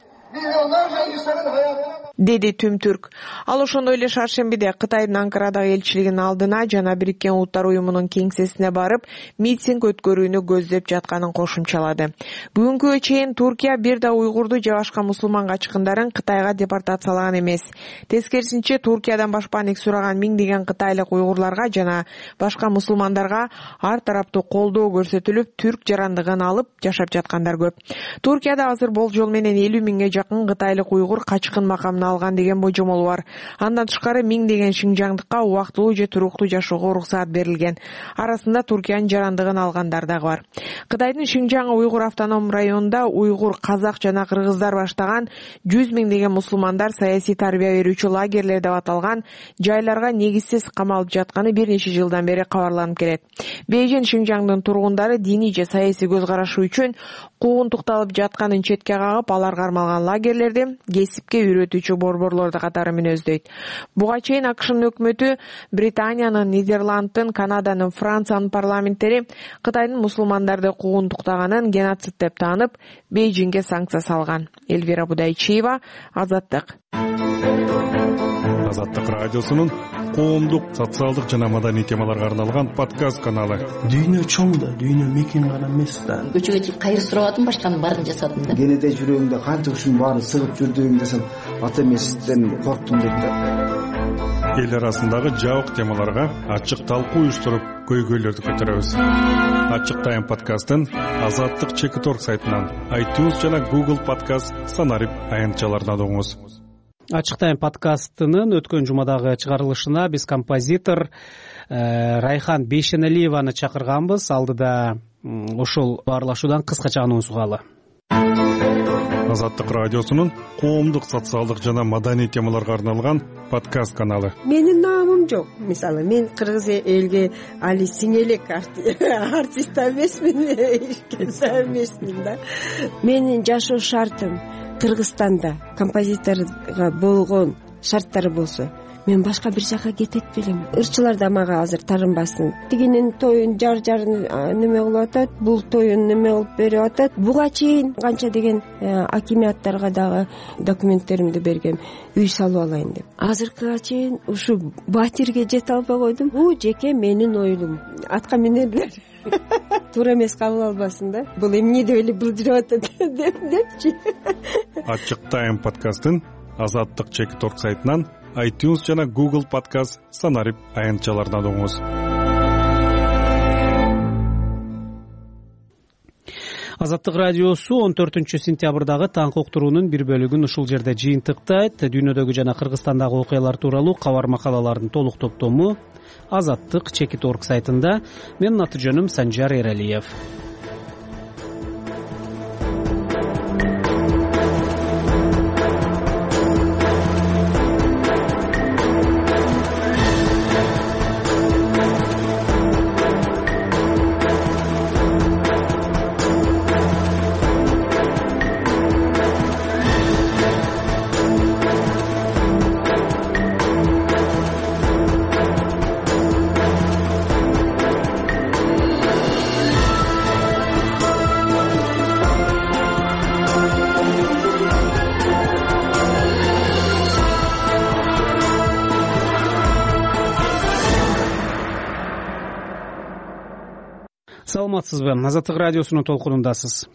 [SPEAKER 17] деди Түмтүрк. Ал ошондой эле шаршембиде Кытайдын Анкарадагы элчилигинин алдына жана Бириккен Улуттар уюмунун кеңсесине барып, митинг өткөрүүнү көздөп жатканын кошумчалады. Бүгүнкүгө чейин Туркия бир да уйгурду же башка мусулман качкындарын Кытайга депортациялаган эмес. Тескерисинче, Туркиядан башпаанек сураган миңдеген кытайлык уйгурларга жана башка мусулмандарга ар тараптуу колдоо көрсөтүлүп, түрк жарандыгын алып жашап жаткандар көп. Туркияда азыр болжол менен 50 миңге жакын кытайлык уйгур качкын макамына алган деген божомол бар. Андан тышкары миңдеген шинжаңдыкка убактылуу же туруктуу жашоого уруксаат берилген. Арасында Туркиянын жарандыгын алгандар дагы бар. Кытайдын Шинжаң уйгур автоном районунда уйгур, казак жана кыргыздар баштаган 100 миңдеген мусулмандар саясий тарбия берүүчү лагерлер деп аталган жайларга негизсиз камалып жатканы бир нече жылдан бери кабарланып келет. Бейжиң Шинжаңдын тургундары диний же саясий көз карашы үчүн куугунтукталып жатканын четке кагып, алар кармалган лагерлерди кесипке үйрөтүүчү борборлорду катары мүнөздөйт. Буга чейин АКШнын өкмөтү Британиянын, Нидерландтын, Канаданын, Франциянын парламенттери Кытайдын мусулмандарды куугунтуктаганын геноцид деп таанып, Бейжиңге санкция салган. Эльвира Будайчиева, Азаттык.
[SPEAKER 16] Азаттык радиосунун коомдук, социалдык жана маданий темаларга арналган подкаст каналы.
[SPEAKER 20] Дүйнө чоң да, дүйнө мекен гана эмес да.
[SPEAKER 21] Көчөгө чыгып кайыр сурабадым, башканын баарын жасадым да.
[SPEAKER 20] Кенеде жүрөгүмдө канча ушунун баарын сыгып жүрдүм десем, ата эмесизден корктум деп да.
[SPEAKER 16] Эл арасындагы жабык темаларга ачык талкуу уюштуруп, көйгөйлөрдү көтөрөбүз. Ачык тайм подкастын Азаттык Чекит.org сайтынан, iTunes жана Google Podcast санарип аянтчаларынан угуңуз.
[SPEAKER 2] Ачык тайм подкастынын өткөн жумадагы чыгарылышына биз композитор Райхан Бейшеналиеваны чакырганбыз. Алдыда ошол баарлашуудан кыскача анонс угалы.
[SPEAKER 16] Азаттык радиосунун коомдук, социалдык жана маданий темаларга арналган подкаст каналы.
[SPEAKER 22] Менин наамым жок. Мисалы, мен кыргыз элге али сиңелек артист эмесмин, эшкенсе эмесмин да. Менин жашоо шартым Кыргызстанда композиторго болгон шарттары болсо, мен башка бир жака кетет белем. Ырчылар да мага азыр тарынбасын. Тигинин тоюн жарын неме кылып атат, бул тоюн неме кылып берип атат. Буга чейин канча деген акимияттарга дагы документтеримди бергем, үй салып алайын деп. Азыркыга чейин ушу батирге жете албай койдум. Бул жеке менин оюм. Атка минерлер туура эмес кабыл албасын да. Бул эмне деп эле билдирип атат депчи.
[SPEAKER 16] Ачык тайм подкастын Азаттык Чекит.org сайтынан, iTunes жана Google Podcast санарип аянтчаларынан угуңуз.
[SPEAKER 2] Азаттык радиосу 14-сентябрдагы таңкы уктуруунун бир бөлүгүн ушул жерде жыйынтыктайт. Дүйнөдөгү жана Кыргызстандагы окуялар тууралуу кабар макалалардын толук топтому Азаттык Чекит.орг сайтында. Менин аты жөнүм Санжар Эралиев. Саламатсызбы? Азаттык радиосунун толкунундасыз.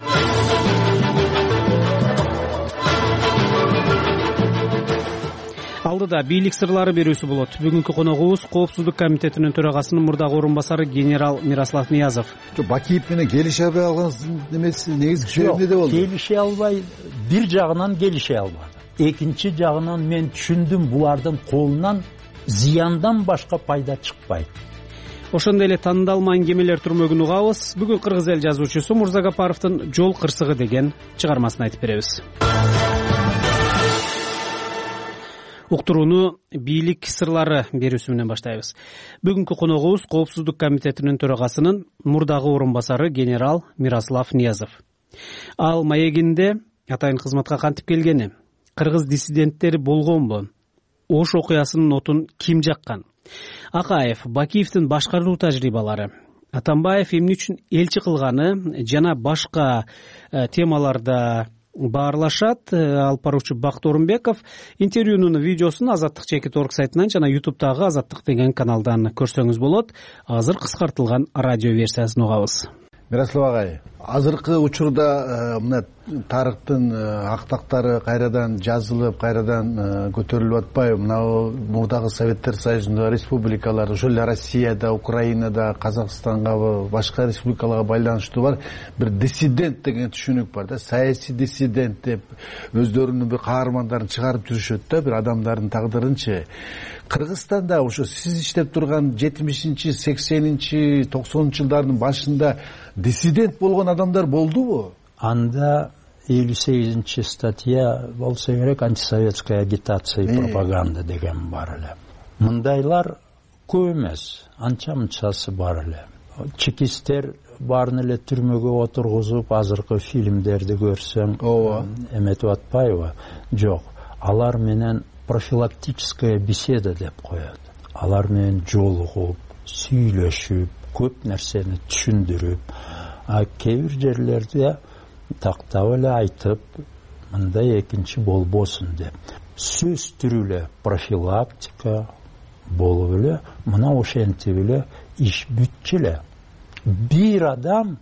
[SPEAKER 2] Алдыда бийлик сырлары берүүсү болот. Бүгүнкү коногубуз Коопсуздук комитетинин төрагасынын мурдагы орун басары генерал Мирослав Ниязов.
[SPEAKER 1] Бакиев менен келише албай калган немеси негизги себеп эмнеде болду?
[SPEAKER 7] Келише албай, бир жагынан келише албады. Экинчи жагынан мен түшүндүм, булардын колунан зыяндан башка пайда чыкпайт.
[SPEAKER 2] Ошондой эле таандалма аңгемелер турмөгүн угабыз. Бүгүн кыргыз эл жазуучусу Мурзагапаровдун Жол кырсыгы деген чыгармасын айтып беребиз. Уктурууну бийлик сырлары берүүсү менен баштайбыз. Бүгүнкү коногубуз Коопсуздук комитетинин төрагасынын мурдагы орун басары генерал Мирослав Ниязов. Ал маегинде атайын кызматка кантип келгени, кыргыз диссиденттери болгонбу, Ош окуясынын отун ким жаккан, Акаев, Бакиевдин башкаруу тажрыйбалары, Атамбаев эмне үчүн элчи кылганы жана башка темаларда баарлашат. Алып баруучу Бакыт Орунбеков интервьюнун видеосун Азаттык Чекит.орг сайтынан жана YouTube'дагы Азаттык деген каналдан көрсөңүз болот. Азыр кыскартылган радио версиясын угабыз.
[SPEAKER 1] Мирослав агай, азыркы учурда мына тарыхтын актактары кайрадан жазылып, кайрадан көтөрүлүп атпайбы? Мына мурдагы Советтер Союзунда республикалар, ошол эле Россияда, Украинада, Казакстангабы, башка республикаларга байланыштуу бар бир диссидент деген түшүнүк бар да, саясий диссидент деп өздөрүнүн бир каармандарын чыгарып жүрүшөт да, бир адамдардын тагдырынчы. Кыргызстанда ошо сиз иштеп турган 70-чи, 80-чи, 90-чы жылдардын башында диссидент болгон адамдар болдубу?
[SPEAKER 7] Анда 58-чи статья болсо керек, антисоветская агитация и пропаганда деген бар эле. Мындайлар көп эмес, анча-мынчасы бар эле. Чекисттер баарын эле түрмөгө отургузуп, азыркы фильмдерди көрсөң, эметип атпайбы? Жок. Алар менен профилактическая беседа деп коет. Алар менен жолугуп, сүйлөшүп, көп нерсени түшүндүрүп, кээ бир жерлерде тактап эле айтып, мындай экинчи болбосун деп. Сөз түрү эле профилактика болуп эле, мына ошентип эле иш бүтчү эле. Бир адам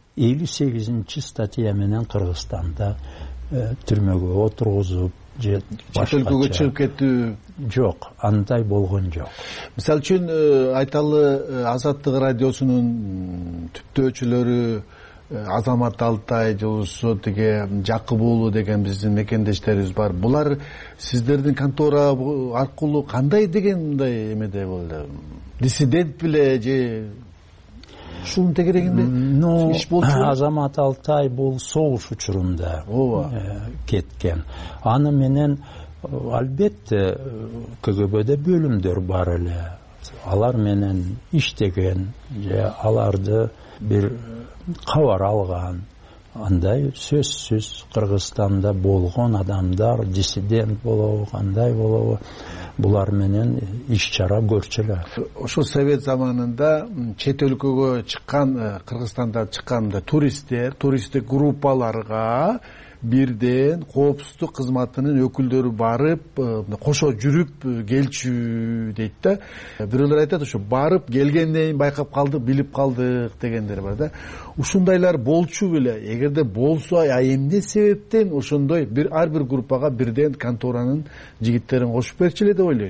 [SPEAKER 7] 58-чи статья менен Кыргызстанда түрмөгө отургузуп, чет өлкөгө чыгып кетүү жок, андай болгон жок.
[SPEAKER 1] Мисалы үчүн айталы Азаттык радиосунун түптөөчүлөрү Азамат Алтай болсо тиге Жакып уулу деген биздин мекендештерибиз бар. Булар сиздердин контора аркылуу кандай деген мындай эмеде болду? Диссидент беле же ушунун тегерегинде иш болчу?
[SPEAKER 7] Азамат Алтай бул согуш учурунда кеткен. Аны менен албетте КГБде бөлүмдөр бар эле. Алар менен иштеген же аларды бир кабар алган, андай сөзсүз Кыргызстанда болгон адамдар диссидент болобу, кандай болобу, булар менен иш-чара көрчү эле.
[SPEAKER 1] Ошо Совет заманында чет өлкөгө чыккан, Кыргызстанда чыккан туристтик группаларга бирден коопсуздук кызматынын өкүлдөрү барып, кошо жүрүп келчү дейт да. Бирөөлөр айтат, ошо барып келгенден кийин байкап калдык, билип калдык дегендер бар да. Ушундайлар болчу беле? Эгерде болсо, эмне себептен ошондой ар бир группага бирден конторанын жигиттерин кошуп берчү эле деп ойлойсуз?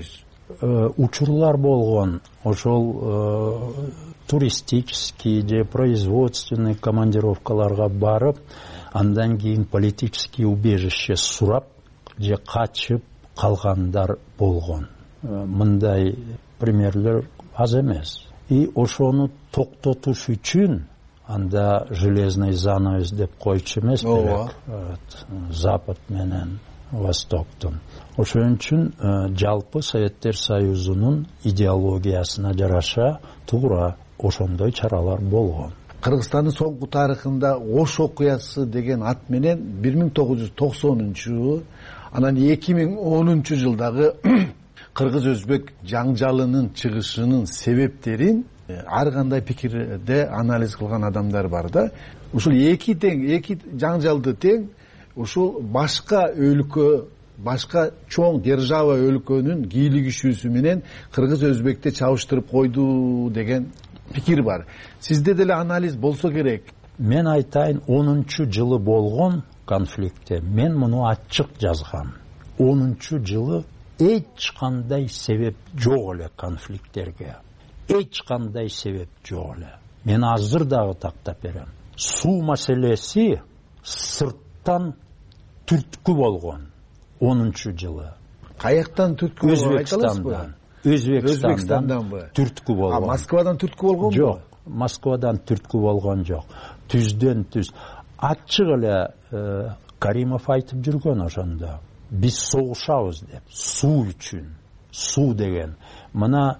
[SPEAKER 7] учурлар болгон, ошол туристический же производственный командировкаларга барып, андан кийин политический убежище сурап же качып калгандар болгон. Мындай примерлер аз эмес. И ошону токтотуш үчүн анда железный занавес деп койчу эмес белек, Запад менен Востоктун. Ошон үчүн жалпы Советтер Союзунун идеологиясына жараша туура ошондой чаралар болгон.
[SPEAKER 1] Кыргызстандын соңку тарыхында Ош окуясы деген ат менен 1990-жылы, анан 2010-жылдагы кыргыз өзбек жаңжалынын чыгышынын себептерин ар кандай пикирде анализ кылган адамдар бар да. Ушул эки жаңжалды тең ушул башка өлкө, башка чоң держава өлкөнүн кийлигишүүсү менен кыргыз өзбекти чабыштырып койду деген пикир бар. Сизде деле анализ болсо керек.
[SPEAKER 7] Мен айтайын, 10-жылы болгон конфликтте мен муну ачык жазгам. 10-жылы эч кандай себеп жок эле конфликттерге. Эч кандай себеп жок эле. Мен азыр дагы тактап берем. Суу маселеси сырттан түрткү болгон 10-жылы.
[SPEAKER 1] Каяктан түрткү болгон
[SPEAKER 7] айталасызбы? Өзбекстандан түрткү болгон.
[SPEAKER 1] Москвадан түрткү болгонбу?
[SPEAKER 7] Жок, Москвадан түрткү болгон жок. Түздөн түз. Ачык эле Каримов айтып жүргөн ошондо. Биз согушабыз деп, суу үчүн. Суу деген. Мына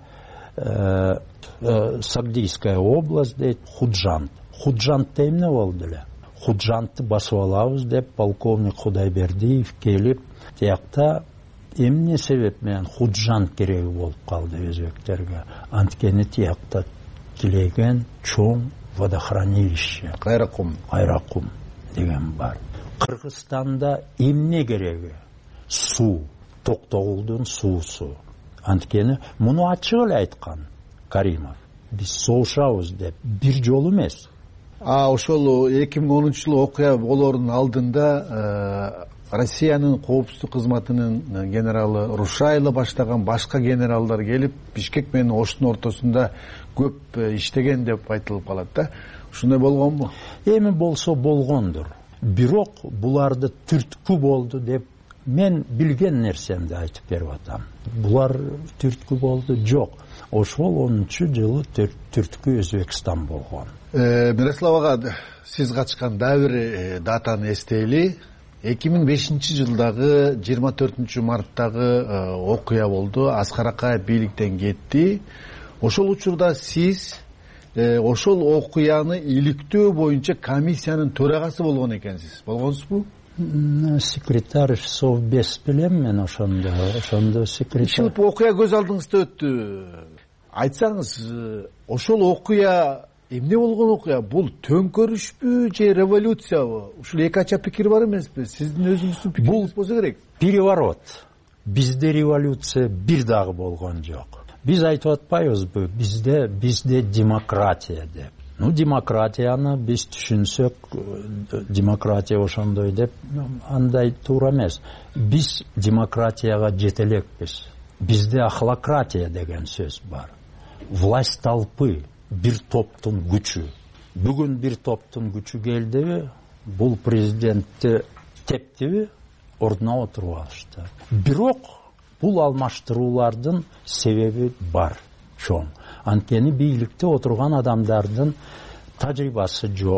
[SPEAKER 7] Сагдийская область дейт, Худжант. Худжантта эмне болду эле? Худжантты басып алабыз деп полковник Кудайбердиев келип, тиякта эмне себеп менен Худжант кереги болуп калды өзбектерге. Анткени тиякта тилеген чоң водохранилище. Кайракум деген бар. Кыргызстанда эмне кереги? Суу. Токтогулдун суусу. Анткени муну ачык эле айткан Каримов. Биз согушабыз деп бир жолу эмес.
[SPEAKER 1] Ошол 2010-жылы окуя болоордун алдында Россиянын коопсуздук кызматынын генералы Рушайло баштаган башка генералдар келип, Бишкек менен Оштун ортосунда көп иштеген деп айтылып калат да. Ушундай болгонбу?
[SPEAKER 7] Эми болсо болгондур. Бирок буларды түрткү болду деп мен билген нерсемди айтып берип атам. Булар түрткү болду жок. Ошол 10-жылы түрткү Өзбекстан болгон.
[SPEAKER 1] Мирослав ага, сиз катышкан дагы бир датаны эстейли. 2005-жылдагы 24-марттагы окуя болду. Аскар Акаев бийликтен кетти. Ошол учурда сиз ошол окуяны иликтөө боюнча комиссиянын төрагасы болгон экенсиз. Болгонсузбу?
[SPEAKER 7] Секретарь совбез билем мен ошондо секретарь.
[SPEAKER 1] Ушул окуя көз алдыңызда өттү. Айтсаңыз, ошол окуя эмне болгон окуя? Бул төңкөрүшпү же революциябы? Ушул эки ача пикир бар эмеспи? Сиздин өзүңүздүн пикириңиз болсо керек.
[SPEAKER 7] Переворот. Бизде революция бир дагы болгон жок. Биз айтып атпайбызбы? Бизде демократия деп. Демократияны биз түшүнсөк, демократия ошондой деп, андай туура эмес. Биз демократияга жете элекпиз. Бизде ахлократия деген сөз бар. Власть толпы, бир топтун күчү. Бүгүн бир топтун күчү келдиби, бул президентти тептиби, ордуна отуруп алышты. Бирок бул алмаштыруулардын себеби бар, чоң. Анткени бийликте отурган адамдардын тажрыйбасы жок.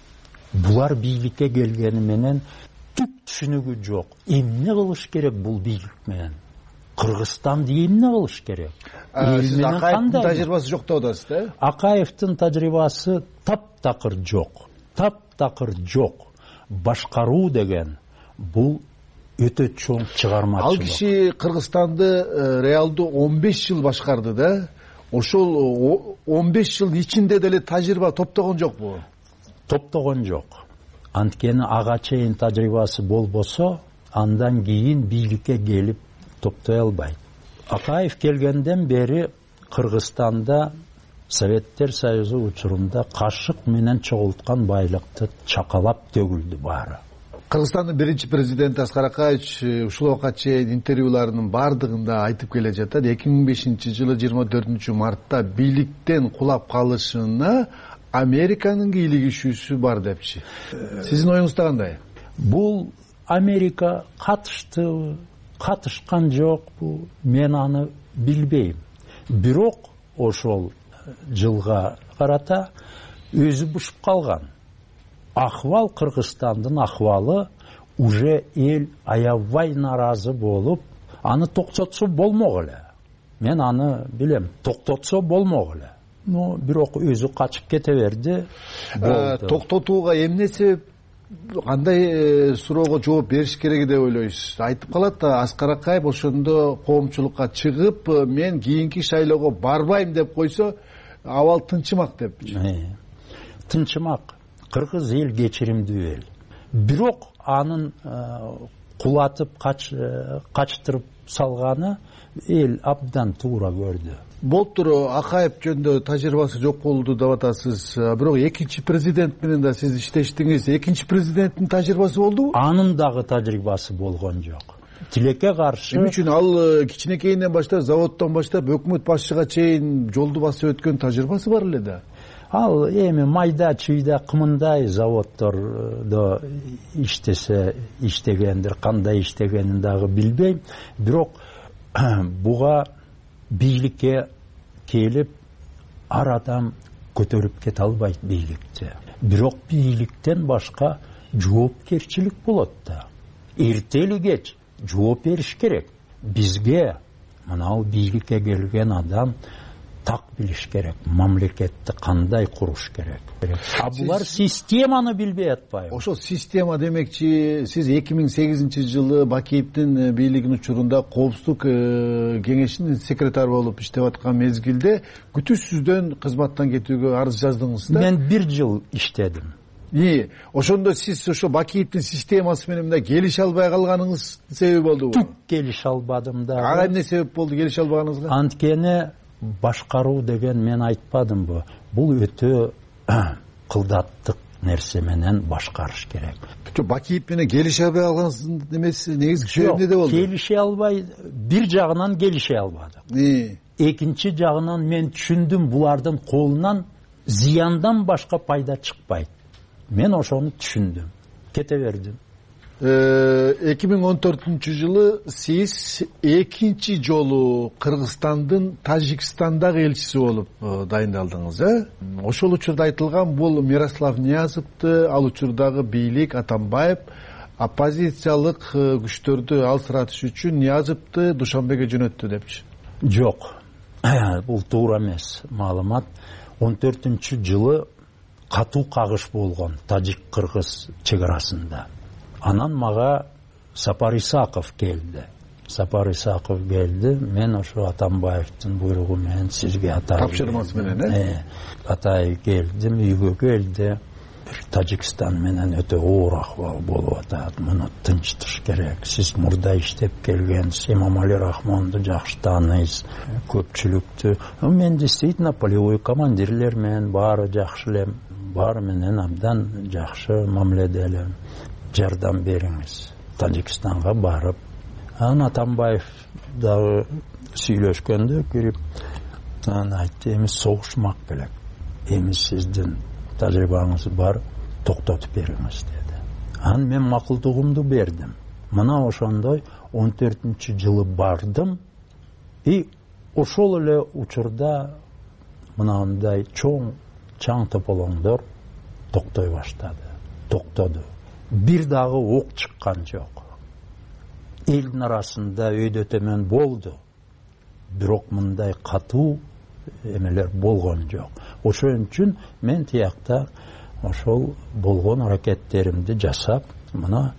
[SPEAKER 7] Булар бийликке келгени менен түк түшүнүгү жок. Эмне кылыш керек бул бийлик менен? Кыргызстанды эмне кылыш керек?
[SPEAKER 1] Сиз Акаевдин тажрыйбасы жок деп атасыз да?
[SPEAKER 7] Акаевдин тажрыйбасы таптакыр жок. Таптакыр жок. Башкаруу деген бул өтө чоң чыгармачылык.
[SPEAKER 1] Ал киши Кыргызстанды реалдуу 15 жыл башкарды да. Ошол 15 жыл ичинде деле тажрыйба топтогон жокпу?
[SPEAKER 7] Топтогон жок. Анткени ага чейин тажрыйбасы болбосо, андан кийин бийликке келип топтой албайт. Акаев келгенден бери Кыргызстанда Советтер Союзу учурунда кашык менен чогулткан байлыкты чакалап төгүлдү баары.
[SPEAKER 1] Кыргызстандын биринчи президенти Аскар Акаевич ушул убакка чейин интервьюларынын баардыгында айтып келе жатат, 2005-жылы 24 мартта бийликтен кулап калышына Американын кийлигишүүсү бар депчи. Сиздин оюңузда кандай?
[SPEAKER 7] Бул Америка катыштыбы, катышкан жок, бул мен аны билбейм. Бирок ошол жылга карата өзү бушуп калган. Ахвал, Кыргызстандын ахвалы уже эл аябай наразы болуп, аны токтотсо болмок эле. Мен аны билем, токтотсо болмок эле. Но бирок өзү качып кете берди.
[SPEAKER 1] Токтотууга эмне себеп? Кандай суроого жооп бериш керек деп ойлойсуз? Айтып калат да, Аскар Акаев ошондо коомчулукка чыгып, мен кийинки шайлоого барбайм деп койсо, абал тынчымак деп.
[SPEAKER 7] Тынчымак. Кыргыз эл кечиримдүү эл. Бирок анын кулатып, качтырып салганы эл абдан туура көрдү.
[SPEAKER 1] Болуптур, Акаев жөнүндө тажрыйбасы жок болду деп атасыз. Бирок экинчи президент менен да сиз иштештиңиз. Экинчи президенттин тажрыйбасы болдубу?
[SPEAKER 7] Анын дагы тажрыйбасы болгон жок. Тилекке каршы.
[SPEAKER 1] Эмне үчүн ал кичинекейинен баштап, заводдон баштап өкмөт башчыга чейин жолду басып өткөн тажрыйбасы бар эле да.
[SPEAKER 7] Ал эми майда чүйдө кымындай заводдордо иштегендир, кандай иштегенин дагы билбейм. Бирок буга бийликке келип ар адам көтөрүп кете албайт бийликти. Бирок бийликтен башка жоопкерчилик болот да. Эртели кеч жооп бериш керек. Бизге мынау бийликке келген адам так билиш керек, мамлекетти кандай куруш керек. А булар системаны билбей атпайбы?
[SPEAKER 1] Ошол система демекчи, сиз 2008-жылы Бакиевдин бийлигинин учурунда Коопсуздук кеңешинин секретары болуп иштеп аткан мезгилде күтүүсүздөн кызматтан кетүүгө арыз жаздыңыз да?
[SPEAKER 7] Мен 1 жыл иштедим.
[SPEAKER 1] Ошондо сиз ошо Бакиевдин системасы менен да келише албай калганыңыз себеби болдубу?
[SPEAKER 7] Түк келише албадым да.
[SPEAKER 1] Ага эмне себеп болду келише албаганыңызга?
[SPEAKER 7] Анткени башкаруу деген мен айтпадымбы? Бул өтө кылдаттык нерсе менен башкарыш керек.
[SPEAKER 1] Бакиев менен келише албай калганыңыздын немеси негизги себеби эмнеде болду?
[SPEAKER 7] Келише албай, бир жагынан келише албадык. Экинчи жагынан мен түшүндүм, булардын колунан зыяндан башка пайда чыкпайт. Мен ошону түшүндүм. Кете бердим.
[SPEAKER 1] 2014-жылы сиз экинчи жолу Кыргызстандын Тажикстандагы элчиси болуп дайындалдыңыз, Ошол учурда айтылган бул Мирослав Ниязовду, ал учурдагы бийлик Атамбаев оппозициялык күчтөрдү алсыратыш үчүн Ниязовду Душанбеге жөнөттү депчи.
[SPEAKER 7] Жок. Бул туура эмес маалымат. 14-жылы катуу кагыш болгон Тажик-Кыргыз чек-арасында. Анан мага Сапар Исаков келди. Мен ошо Атамбаевдин буйругу менен сизге
[SPEAKER 1] тапшырмасы менен,
[SPEAKER 7] Атай келдим, үйгө келди. Тажикстан менен өтө оор акыбал болуп атат. Муну тынчтыш керек. Сиз мурда иштеп келгенсиз, Эмомали Рахмонду жакшы тааныйсыз, көпчүлүктү. Мен действительно полевой командирлер менен баары жакшы элем, баары менен абдан жакшы мамиледе элем. Жардам бериңиз. Тажикстанга барып, Атамбаев дагы сүйлөшкөндө кирип, айтты, эми согушмак керек. Эми сиздин тажрыйбаңыз бар, токтотуп бериңиз деди. Мен макулдугумду бердим. Мына ошондой 14-жылы бардым. И ошол эле учурда мынандай чаң тополоңдор токтой баштады. Токтоду. Бир дагы ок чыккан жок. Элдин арасында өйдө төмөн болду. Бирок мындай катуу эмелер болгон жок. Ошон үчүн мен тиякта ошол болгон аракеттеримди жасап, мына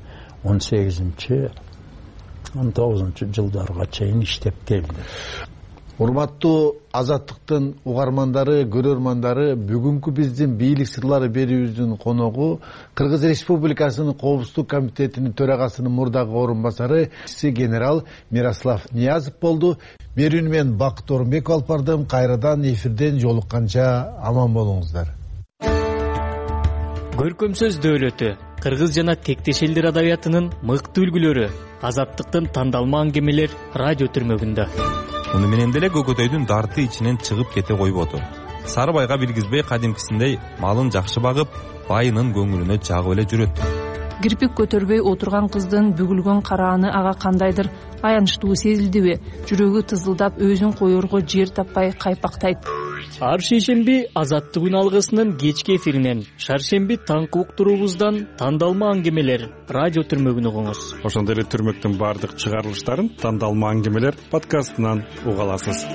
[SPEAKER 7] 18-19-жылдарга чейин иштеп келдим.
[SPEAKER 1] Урматтуу Азаттыктын угармандары, көрөрмандары, бүгүнкү биздин бийлик сырлары берүүбүздүн коногу Кыргыз Республикасынын Коопсуздук комитетинин төрагасынын мурдагы орун басары генерал Мирослав Ниязов болду. Берүүнү мен Бакыт Орунбеков алып бардым. Кайрадан эфирден жолукканча аман болуңуздар.
[SPEAKER 2] Көркөм сөз дөөлөтү.
[SPEAKER 5] кыргыз жана тектеш элдер адабиятынын мыкты үлгүлөрү Азаттыктын тандалма аңгемелер радио түрмөгүндө.
[SPEAKER 8] Муну менен деле Көкөтөйдүн дарты ичинен чыгып кете койбоду. Сарыбайга биргизбей кадимкисиндей малын жакшы багып, байынын көңүлүнө жагып эле жүрөт.
[SPEAKER 23] Кирпик көтөрбөй отурган кыздын бүгүлгөн карааны ага кандайдыр аянычтуу сезилдиби? Жүрөгү тызылдап, өзүн коерго жер таппай кайпактайт.
[SPEAKER 5] Ар шейшемби Азаттык күн алгысынын кечки эфиринен, шаршемби таңкы уктуруубуздан тандалма аңгемелер радио түрмөгүн угуңуз.
[SPEAKER 16] Ошондой эле түрмөктүн баардык чыгарылыштарын тандалма аңгемелер подкастынан уга аласыз.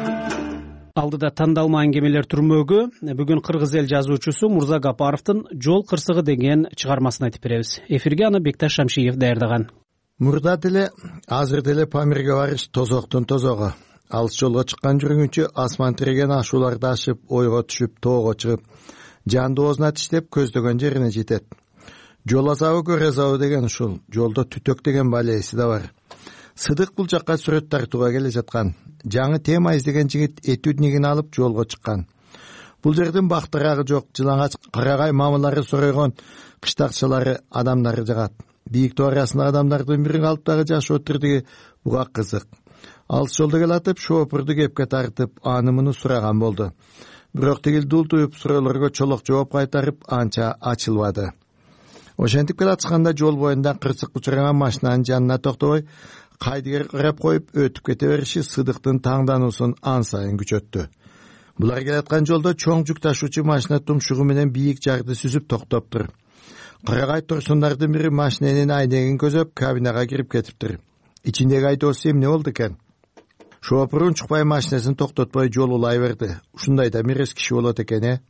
[SPEAKER 2] Алдыда тандалма аңгемелер түрмөгү бүгүн кыргыз эл жазуучусу Мурза Гапаровдун Жол кырсыгы деген чыгармасын айтып беребиз. Эфирге аны Бекташ Шамшиев даярдаган.
[SPEAKER 24] Мурда деле азыр деле Памирге барыш тозоктун тозогу. Алыс жолго чыккан жүргүнчү асман тиреген ашууларды ашып, ойго түшүп, тоого чыгып, жан доозуна тиштеп көздөгөн жерине жетет. Жол азабы көр азабы деген ушул. Жолдо түтөк деген балеси да бар. Сыдык бул жакка сүрөт тартууга келе жаткан. Жаңы тема издеген жигит этюднигин алып жолго чыккан. Бул жердин бактырагы жок, жылаңач карагай мамылары соройгон кыштакчалары адамдары жагат. Бийик тоо арасында адамдардын бирин алып дагы жашоо тирдиги буга кызык. Алыс жолдо келатып, шоопурду кепке тартып, аны муну сураган болду. Бирок тигил дултуюп суроолорго чолок жооп кайтарып анча ачылбады. Ошентип келатканда жол боюнда кырсык учураган машинанын жанына токтобой, кайдыгер карап коюп өтүп кете бериши Сыдыктын таңдануусун ан сайын күчөттү. Булар келаткан жолдо чоң жүк ташуучу машина тумшугу менен бийик жарды сүзүп токтоптур. Карагай турсундардын бири машиненин айнегин көзөп кабинага кирип кетиптир. Ичиндеги айдоосу эмне болду экен? Шоопур унчукпай машинесин токтотпой жол улай берди. Ушундайда мирес киши болот экен,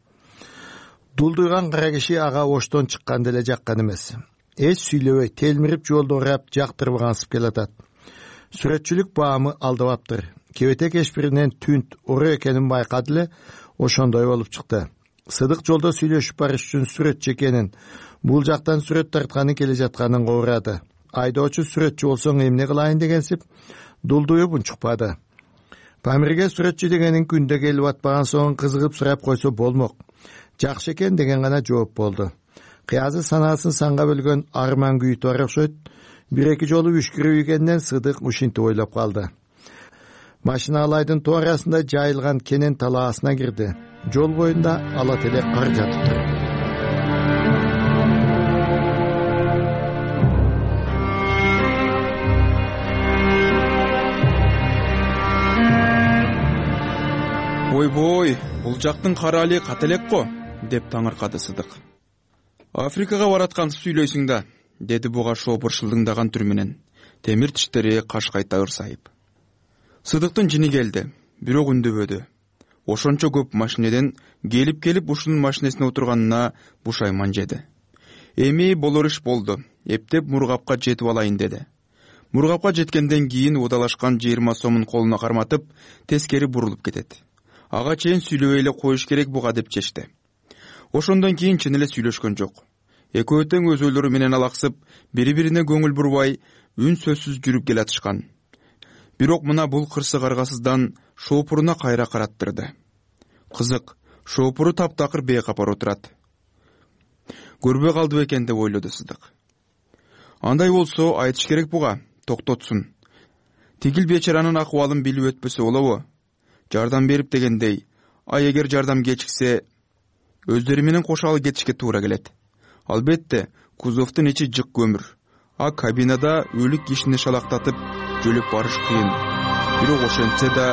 [SPEAKER 24] Дулдуйган кара киши ага оштон чыккан деле жаккан эмес. Эч сүйлөбөй, телмирип жолду урап жактырбагансып келатат. Сүрөтчүлүк баамы алдабаптыр. Кебете кешпиринен түнт ору экенин байкады эле, ошондой болуп чыкты. Сыдык жолдо сүйлөшүп барыш үчүн сүрөтчү экенин, бул жактан сүрөт тартканы келе жатканын коорады. Айдоочу сүрөтчү болсоң эмне кылайын дегенсип, дулдуюп унчукпады. Памирге сүрөтчү дегенин күндө келип атпаган соң кызыгып сурап койсо болмок. Жакшы экен деген гана жооп болду. Кыязы санаасын санга бөлгөн арман күйүтү бар окшойт. Бир-эки жолу үшкүрүп ийгенден Сыдык ушинтип ойлоп калды. Машина алайдын тоо арасында жайылган кенен талаасына кирди. Жол боюнда ала теле кар жатыптыр.
[SPEAKER 25] Ойбой, бул жактын кара али кат элек го, деп таңыркады Сыдык. Африкага баратканды сүйлөйсүң да, деди буга шоопур шылдыңдаган түр менен. Темир тиштери кашкайта ырсайып. Сыдыктын жини келди, бирок үндөбөдү. Ошончо көп машинеден келип ушунун машинесине отурганына бушайман жеди. Эми болор иш болду, эптеп Мургапка жетип алайын деди. Мургапка жеткенден кийин удалашкан 20 сомун колуна карматып, тескери бурулуп кетет. Ага чейин сүйлөбөй эле коюш керек буга деп чечти. Ошондон кийин чын эле сүйлөшкөн жок. Экөө тең өз ойлору менен алаксып, бири-бирине көңүл бурбай, үн сөзсүз жүрүп келатышкан. Бирок мына бул кырсык аргасыздан шоопуруна кайра караттырды. Кызык, шоопуру таптакыр бейкапар отурат. Көрбөй калды экен деп ойлоду Сыдык. Андай болсо айтыш керек буга, токтотсун. Тигил бечаранын акыбалын билип өтпөсө болобу? Жардам берип дегендей, эгер жардам кечиксе, өздөрү менен кошо кетишке туура келет. Албетте, кузовдун ичи жык көмүр. А кабинада өлүк кишини шалактатып жөлөп барыш кыйын. Бирок ошентсе да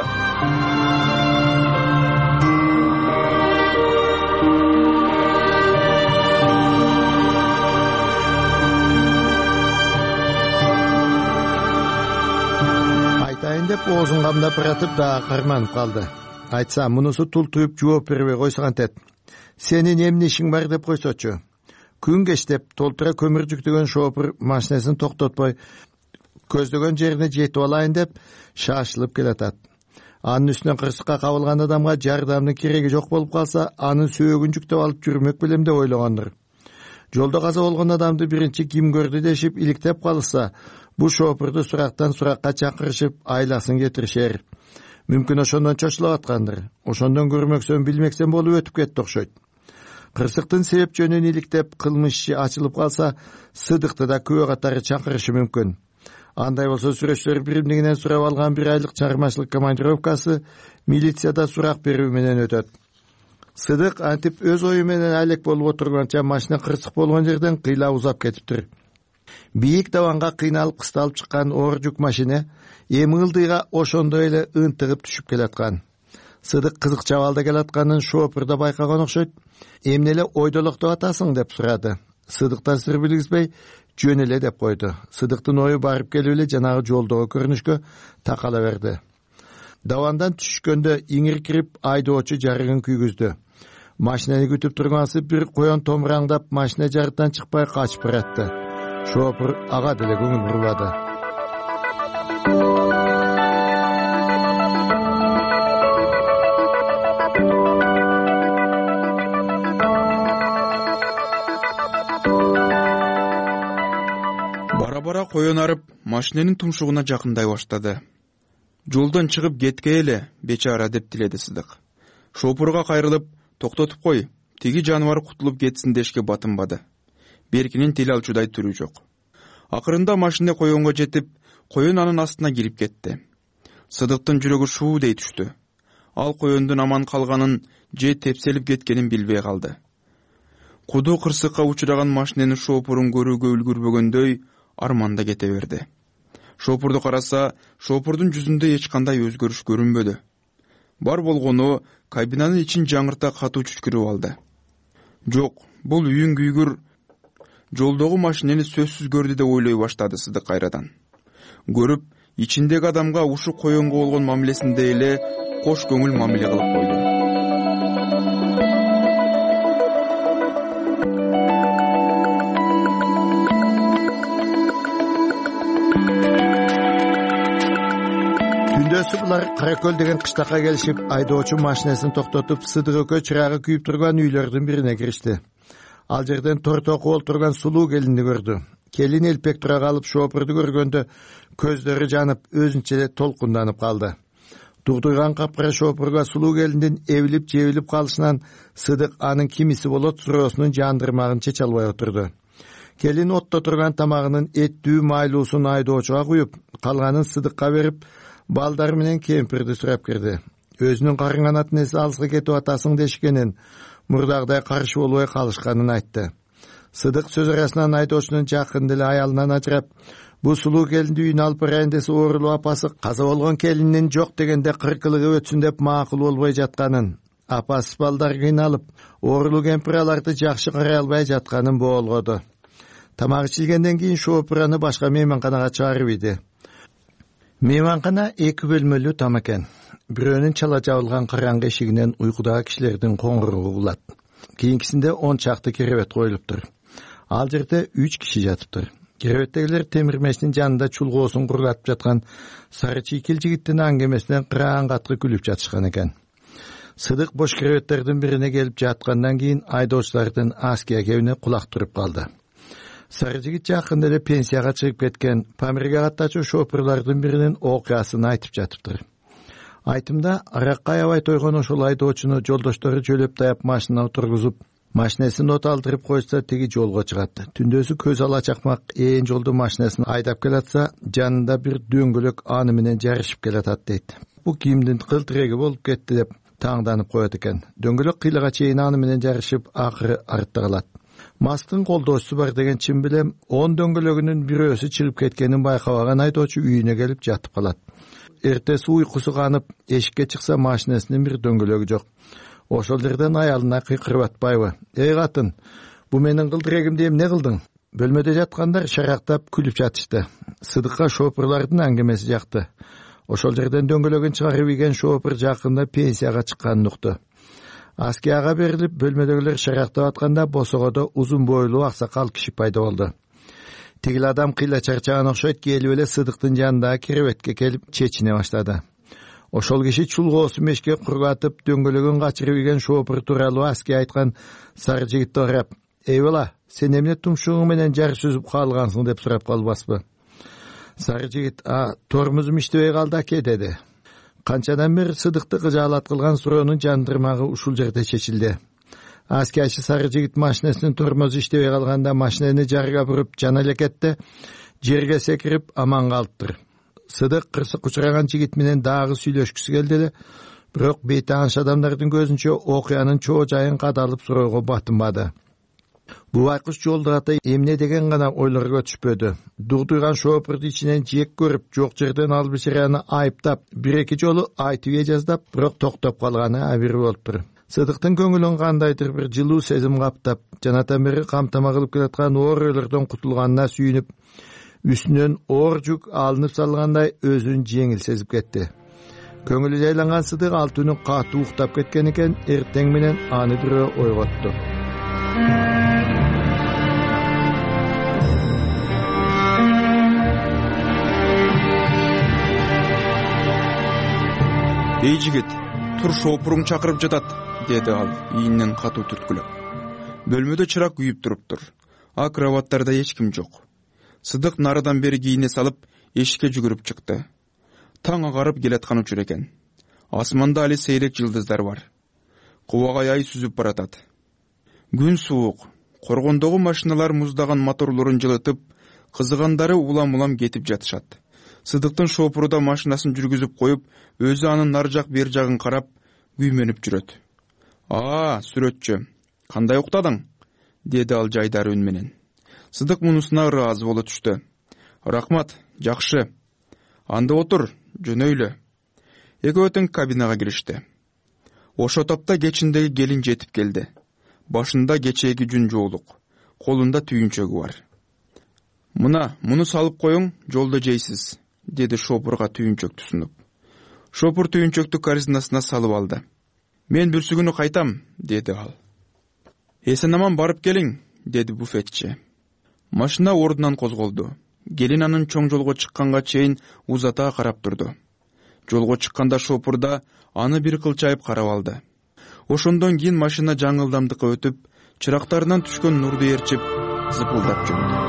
[SPEAKER 24] айтайын деп оозун камдап баратып дагы карманып калды. Айтса, мунусу тул туюп жооп бербей койсо кантет. Сенин эмне ишиң бар деп койсочу. Күн кечтеп толтура көмүр жүктөгөн шоопур машинесин токтотпой көздөгөн жерине жетип алайын деп шашылып келатат. Анын үстүнөн кырсыкка кабылган адамга жардамдын кереги жок болуп калса, анын сөөгүн жүктөп алып жүрмөк белем деп ойлогондур. Жолдо каза болгон адамды биринчи ким көрдү дешип иликтеп калышса, бул шоопурду сурактан суракка чакырышып айласын кетиришер. Мүмкүн ошондон чочулуп аткандыр. Ошондон көрмөксөн билмексен болуп өтүп кетти окшойт. кырсыктын себеп жөнүн иликтеп кылмыш иши ачылып калса, Сыдыкты да күбө катары чакырышы мүмкүн. Андай болсо сүрөтчүлөр биримдигинен сурап алган 1 айлык чыгармачылык командировкасы милицияда сурак берүү менен өтөт. Сыдык антип өз ою менен алек болуп отурганча машина кырсык болгон жерден кыйла узап кетиптир. Бийик табанга кыйналып кысталып чыккан оор жүк машина эми ылдыйга ошондой эле ынтыгып түшүп келаткан. Сыдык кызык чабалда келатканын шофер да байкаган окшойт. Эмне эле ойдолоктоп атасың деп сурады. Сыдык да сыр билгизбей жөн эле деп койду. Сыдыктын ою барып келип эле жанагы жолдогу көрүнүшкө такала берди. Давандан түшкөндө иңир кирип айдоочу жарыгын күйгүздү. Машинаны күтүп тургансы бир коен томураңдап машина жарыктан чыкпай качып баратты. Шофер ага деле көңүл бурлады.
[SPEAKER 25] Бара-бара коен арып, машинанын тумшугуна жакындай баштады. Жолдон чыгып кетке эле, бечара деп тиледи Сыдык. Шоферга кайрылып, токтотуп кой, тиги жаныбар кутулуп кетсин дешке батынбады. Беркинин тил алчудай түрү жок. Акырында машина коенго жетип, коен анын астына кирип кетти. Сыдыктын жүрөгү шуудей түштү. Ал коендун аман калганын же тепселип кеткенин билбей калды. Куду кырсыкка учураган машинанын шоферун көрүүгө үлгүрбөгөндөй арманда кете берди. Шоферду караса, шофердун жүзүндө эч кандай өзгөрүш көрүнбөдү. Бар болгону кабинанын ичин жаңырта катуу чүчкүрүп алды. Жок, бул үйүн күйгүр жолдогу машинени сөзсүз көрдү деп ойлой баштады Сыдык кайрадан. Көрүп, ичиндеги адамга ушу коенго болгон мамилесинде эле кош көңүл мамиле кылып койду.
[SPEAKER 24] Түндөсү булар Каракөл деген кыштакка келишип, айдоочу машинасын токтотуп, Сыдык чырагы күйүп турган үйлөрдүн бирине киришти. Ал жерден тортоку олтурган сулуу келинди көрдү. Келин элпек тура калып шоферду көргөндө көздөрү жанып, өзүнчө эле толкунданып калды. Дугдуйган капкара шоферга сулуу келиндин эвилип-жебилип калышынан Сыдык анын кимиси болот суроосунун жандырмагын чече албай отурду. Келин отто турган тамагынын эттүү майлуусун айдоочуга куюп, калганын Сыдыкка берип, балдар менен кемпирди сурап кирди. Өзүнүн карынган атнеси алыска кетип атасың дешкенин, мурдагыдай каршы болбой калышканын айтты. Сыдык сөз арасынан айдоочунун жакын деле аялынан ажырап, бу сулуу келинди үйүнө алып барайын десе оорулуу апасы каза болгон келинин жок дегенде 40 кылыгы өтсүн деп макул болбой жатканын, апасы балдар кыйналып, оорулуу кемпир аларды жакшы карай албай жатканын боолгоду. Тамак ичилгенден кийин шофер аны башка мейманканага чыгарып ийди. Мейманкана 2 бөлмөлүү там экен. Бирөөнүн чала жабылган караңгы эшигинен уйкудагы кишилердин коңгуругу угулат. Кийинкисинде 10 чакты керебет коюлуптур. Ал жерде 3 киши жатыптыр. Керебеттегилер темир мештин жанында чулгоосун кургатып жаткан сары чийкил жигиттин аңгемесинен кыраан каткы күлүп жатышкан экен. Сыдык бош керебеттердин бирине келип жаткандан кийин айдоочулардын аския кебине кулак туруп калды. Сары жигит жакында эле пенсияга чыгып кеткен Памирге каттачу шоферлардын биринин окуясын айтып жатыптыр. Айтымда аракка аябай тойгон ошол айдоочуну жолдоштору жөлөп даяп машинага отургузуп, машинесин от алдырып койса тиги жолго чыгат. Түндөсү көз ала чакмак ээн жолду машинесин айдап келатса, жанында бир дөңгөлөк аны менен жарышып келатат дейт. Бу кимдин кыл тиреги болуп кетти деп таңданып коет экен. Дөңгөлөк кыйлага чейин аны менен жарышып, акыры артта калат. Мастын колдоочусу бар деген чын билем, 10 дөңгөлөгүнүн бирөөсү чыгып кеткенин байкабаган айдоочу үйүнө келип жатып калат. Эртеси уйкусу канып, эшикке чыкса машинесинин бир дөңгөлөгү жок. Ошол жерден аялына кыйкырып атпайбы? Эй катын, бу менин кылдырегимди эмне кылдың? Бөлмөдө жаткандар шарактап күлүп жатышты. Сыдыкка шоферлардын аңгемеси жакты. Ошол жерден дөңгөлөгүн чыгарып ийген шофер жакында пенсияга чыкканын укту. Аскияга берилип, бөлмөдөгүлөр шарактап атканда босогодо узун бойлуу аксакал киши пайда болду. Тигил адам кыйла чарчаган окшойт, келип эле Сыдыктын жанындагы керебетке келип чечине баштады. Ошол киши чулгоосу мешке кургатып, дөңгөлөгүн качырып ийген шофер тууралуу аския айткан сары жигитти карап, "Эй бала, сен эмне тумшугуң менен жар сүзүп калгансың?" деп сурап калбаспы. Сары жигит, тормузум иштебей калды аке" деди. Канчадан бери Сыдыкты кыжаалат кылган суроонун жандырмагы ушул жерде чечилди. Аскерчи сары жигит машинасынын тормозу иштебей калганда машинаны жарга буруп жана элекетте жерге секирип аман калыптыр. Сыдык кырсык учураган жигит менен дагы сүйлөшкүсү келди эле, бирок бейти анч адамдардын көзүнчө окуянын чоо жайын кадалып суроого батынбады. Бу байкуш жолдо эмне деген гана ойлорго түшпөдү. Дугдуйган шоопурду ичинен жек көрүп, жок жерден Албишираны айыптап, бир-эки жолу айтып жаздап, бирок токтоп калганы абир болуптур. Сыдыктын көңүлүн кандайдыр бир жылуу сезим каптап, жанатан бери камтама кылып келаткан ооролордон кутулганына сүйүнүп, үстүнөн оор жүк алынып салгандай өзүн жеңил сезип кетти. Көңүлү жайланган Сыдык ал түнү катуу уктап кеткен экен, эртең менен аны бирөө ойготту.
[SPEAKER 25] Эй жигит, тур, шоопуруң чакырып жатат, деди ал ийинен катуу түрткүлөп. Бөлмөдө чырак күйүп туруптур. А кроваттарда эч ким жок. Сыдык нарыдан бери кийине салып, эшикке жүгүрүп чыкты. Таң агарып келаткан учур экен. Асманда али сейрек жылдыздар бар. Кубагай ай сүзүп баратат. Күн суук. Коргондогу машиналар муздаган моторлорун жылытып, кызыгандары улам-улам кетип жатышат. Сыдыктын шоопурда машинасын жүргүзүп коюп, өзү анын нар жак бер жагын карап, күймөнүп жүрөт. Сүрөтчү, кандай уктадың? Деди ал жайдары үн менен. Сыдык мунусуна ыраазы боло түштү. Рахмат, жакшы. Анда отур, жөнөйлө. Экөө тең кабинага киришти. Ошо тапта кечиндеги келин жетип келди. Башында кечээги жүн жоолук, колунда түйүнчөгү бар. Муну салып коюң, жолдо жейсиз, деди шоопурга түйүнчөктү сунуп. Шоопур түйүнчөктү корзинасына салып алды. Мен бүрсүгүнү кайтам, деди ал. Эсен аман барып келиң, деди буфетчи. Машина ордунан козголду. Келин анын чоң жолго чыкканга чейин узата карап турду. Жолго чыкканда шоопурда аны бир кылчайып карап алды. Ошондон кийин машина жаңы ылдамдыкка өтүп, чырактарынан түшкөн нурду ээрчип, зыпылдап жөнөдү.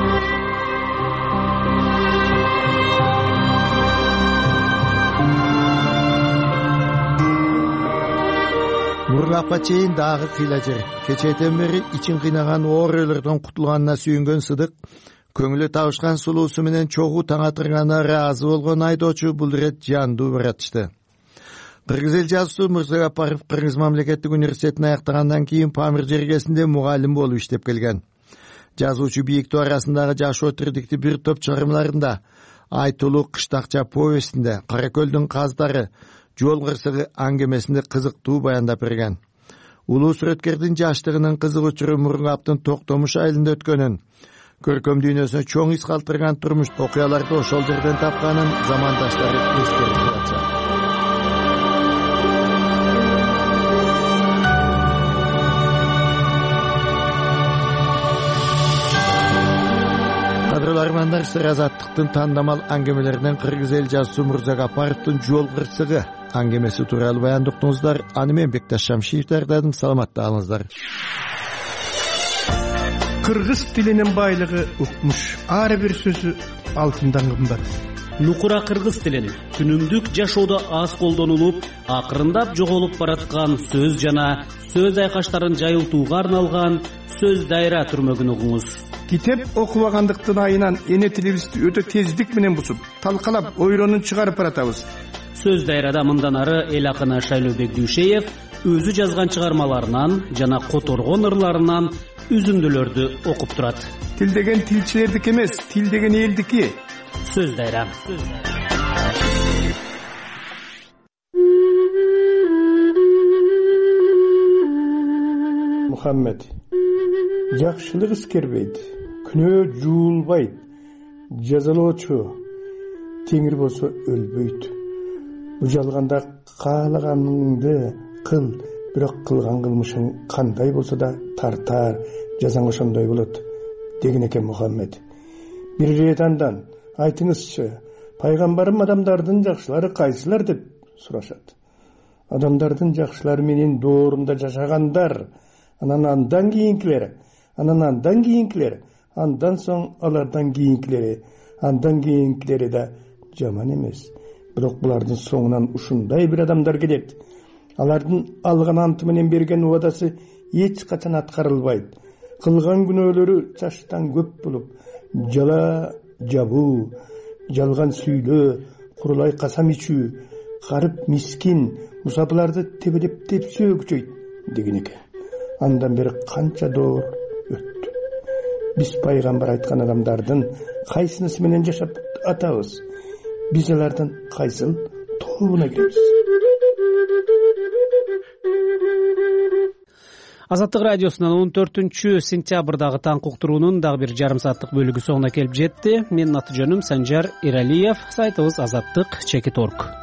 [SPEAKER 24] Мургапка чейин дагы кыйла жер. Кечээден бери ичин кыйнаган ооролордон кутулганына сүйүнгөн Сыдык, көңүлү табышкан сулуусу менен чогуу таң атырганына ыраазы болгон айдоочу бул ирет жандуу баратышты. Кыргыз эл жазуучусу Мырзагапаров Кыргыз мамлекеттик университетин аяктагандан кийин Памир жергесинде мугалим болуп иштеп келген. Жазуучу бийиктүү арасындагы жашоо тирдикти бир топ чыгармаларында, Айтулуу кыштакча повестинде, Каракөлдүн каздары, Жол кырсыгы аңгемесинде кызыктуу баяндап берген. Улуу сүрөткердин жаштыгынын кызыгуучуру Мурунгаптын Токтомуш айылында өткөнүн, көркөм дүйнөсүнө чоң из калтырган турмуш окуяларды ошол жерден тапканын замандаштары эскерип жатышат. Кадрлармандар сыр азаттыктын тандамал аңгемелеринен Кыргыз эл жазуучусу Мырзагапаровдун Жол кырсыгы аңгемеси тууралуу баяндыктыңыздар. Аны мен Бекташ Шамшиев даярдадым. Саламатта алыңыздар.
[SPEAKER 3] Кыргыз тилинин байлыгы укмуш. Ар бир сөзү алтындан кымбат.
[SPEAKER 2] Нукура кыргыз тилин күнүмдүк жашоодо аз колдонулуп, акырындап жоголуп бараткан сөз жана сөз айкаштарын жайылтууга арналган сөз дайра түрмөгүн угуңуз.
[SPEAKER 3] Китеп окубагандыктын айынан эне тилибизди өтө тездик менен бузуп, талкалап, ойронун чыгарып баратабыз.
[SPEAKER 2] Сөз дайрада мындан ары эл акыны Шайлообек Дүйшеев өзү жазган чыгармаларынан жана которгон ырларынан үзүндүлөрдү окуп турат.
[SPEAKER 3] Тил деген тилчилердики эмес, тил деген элдики.
[SPEAKER 2] Сөз дайра.
[SPEAKER 3] Мухаммед, жакшылык искербейт, күнөө жуулбайт, жазалоочу теңир болсо өлбөйт. Ужалганда каалаганыңды кыл, бирок кылган кылмышың кандай болсо да тартар, жазаң ошондой болот деген экен Мухаммед. Бир ирет андан айтыңызчы, пайгамбарым адамдардын жакшылары кайсылар деп сурашат. Адамдардын жакшылары менин доорунда жашагандар, андан кийинкилери, андан соң алардан кийинкилери да жаман эмес. Бирок булардын соңунан ушундай бир адамдар келет. Алардын алган анты менен берген убадасы эч качан аткарылбайт. Кылган күнөөлөрү чачтан көп болуп, жала жабуу, жалган сүйлөө, курулай касам ичүү, карып мискин мусапаларды тебелеп тепсөө күчөйт деген экен. Андан бери канча доор өттү. Биз пайгамбар айткан адамдардын кайсынысы менен жашап атабыз? Биз алардан кайсыл тобуна киребиз?
[SPEAKER 2] Азаттык радиосунан 14-сентябрдагы таңкы уктуруунун дагы бир жарым сааттык бөлүгү соңуна келип жетти. Менин аты жөнүм Санжар Эралиев. Сайтыбыз azattik.org.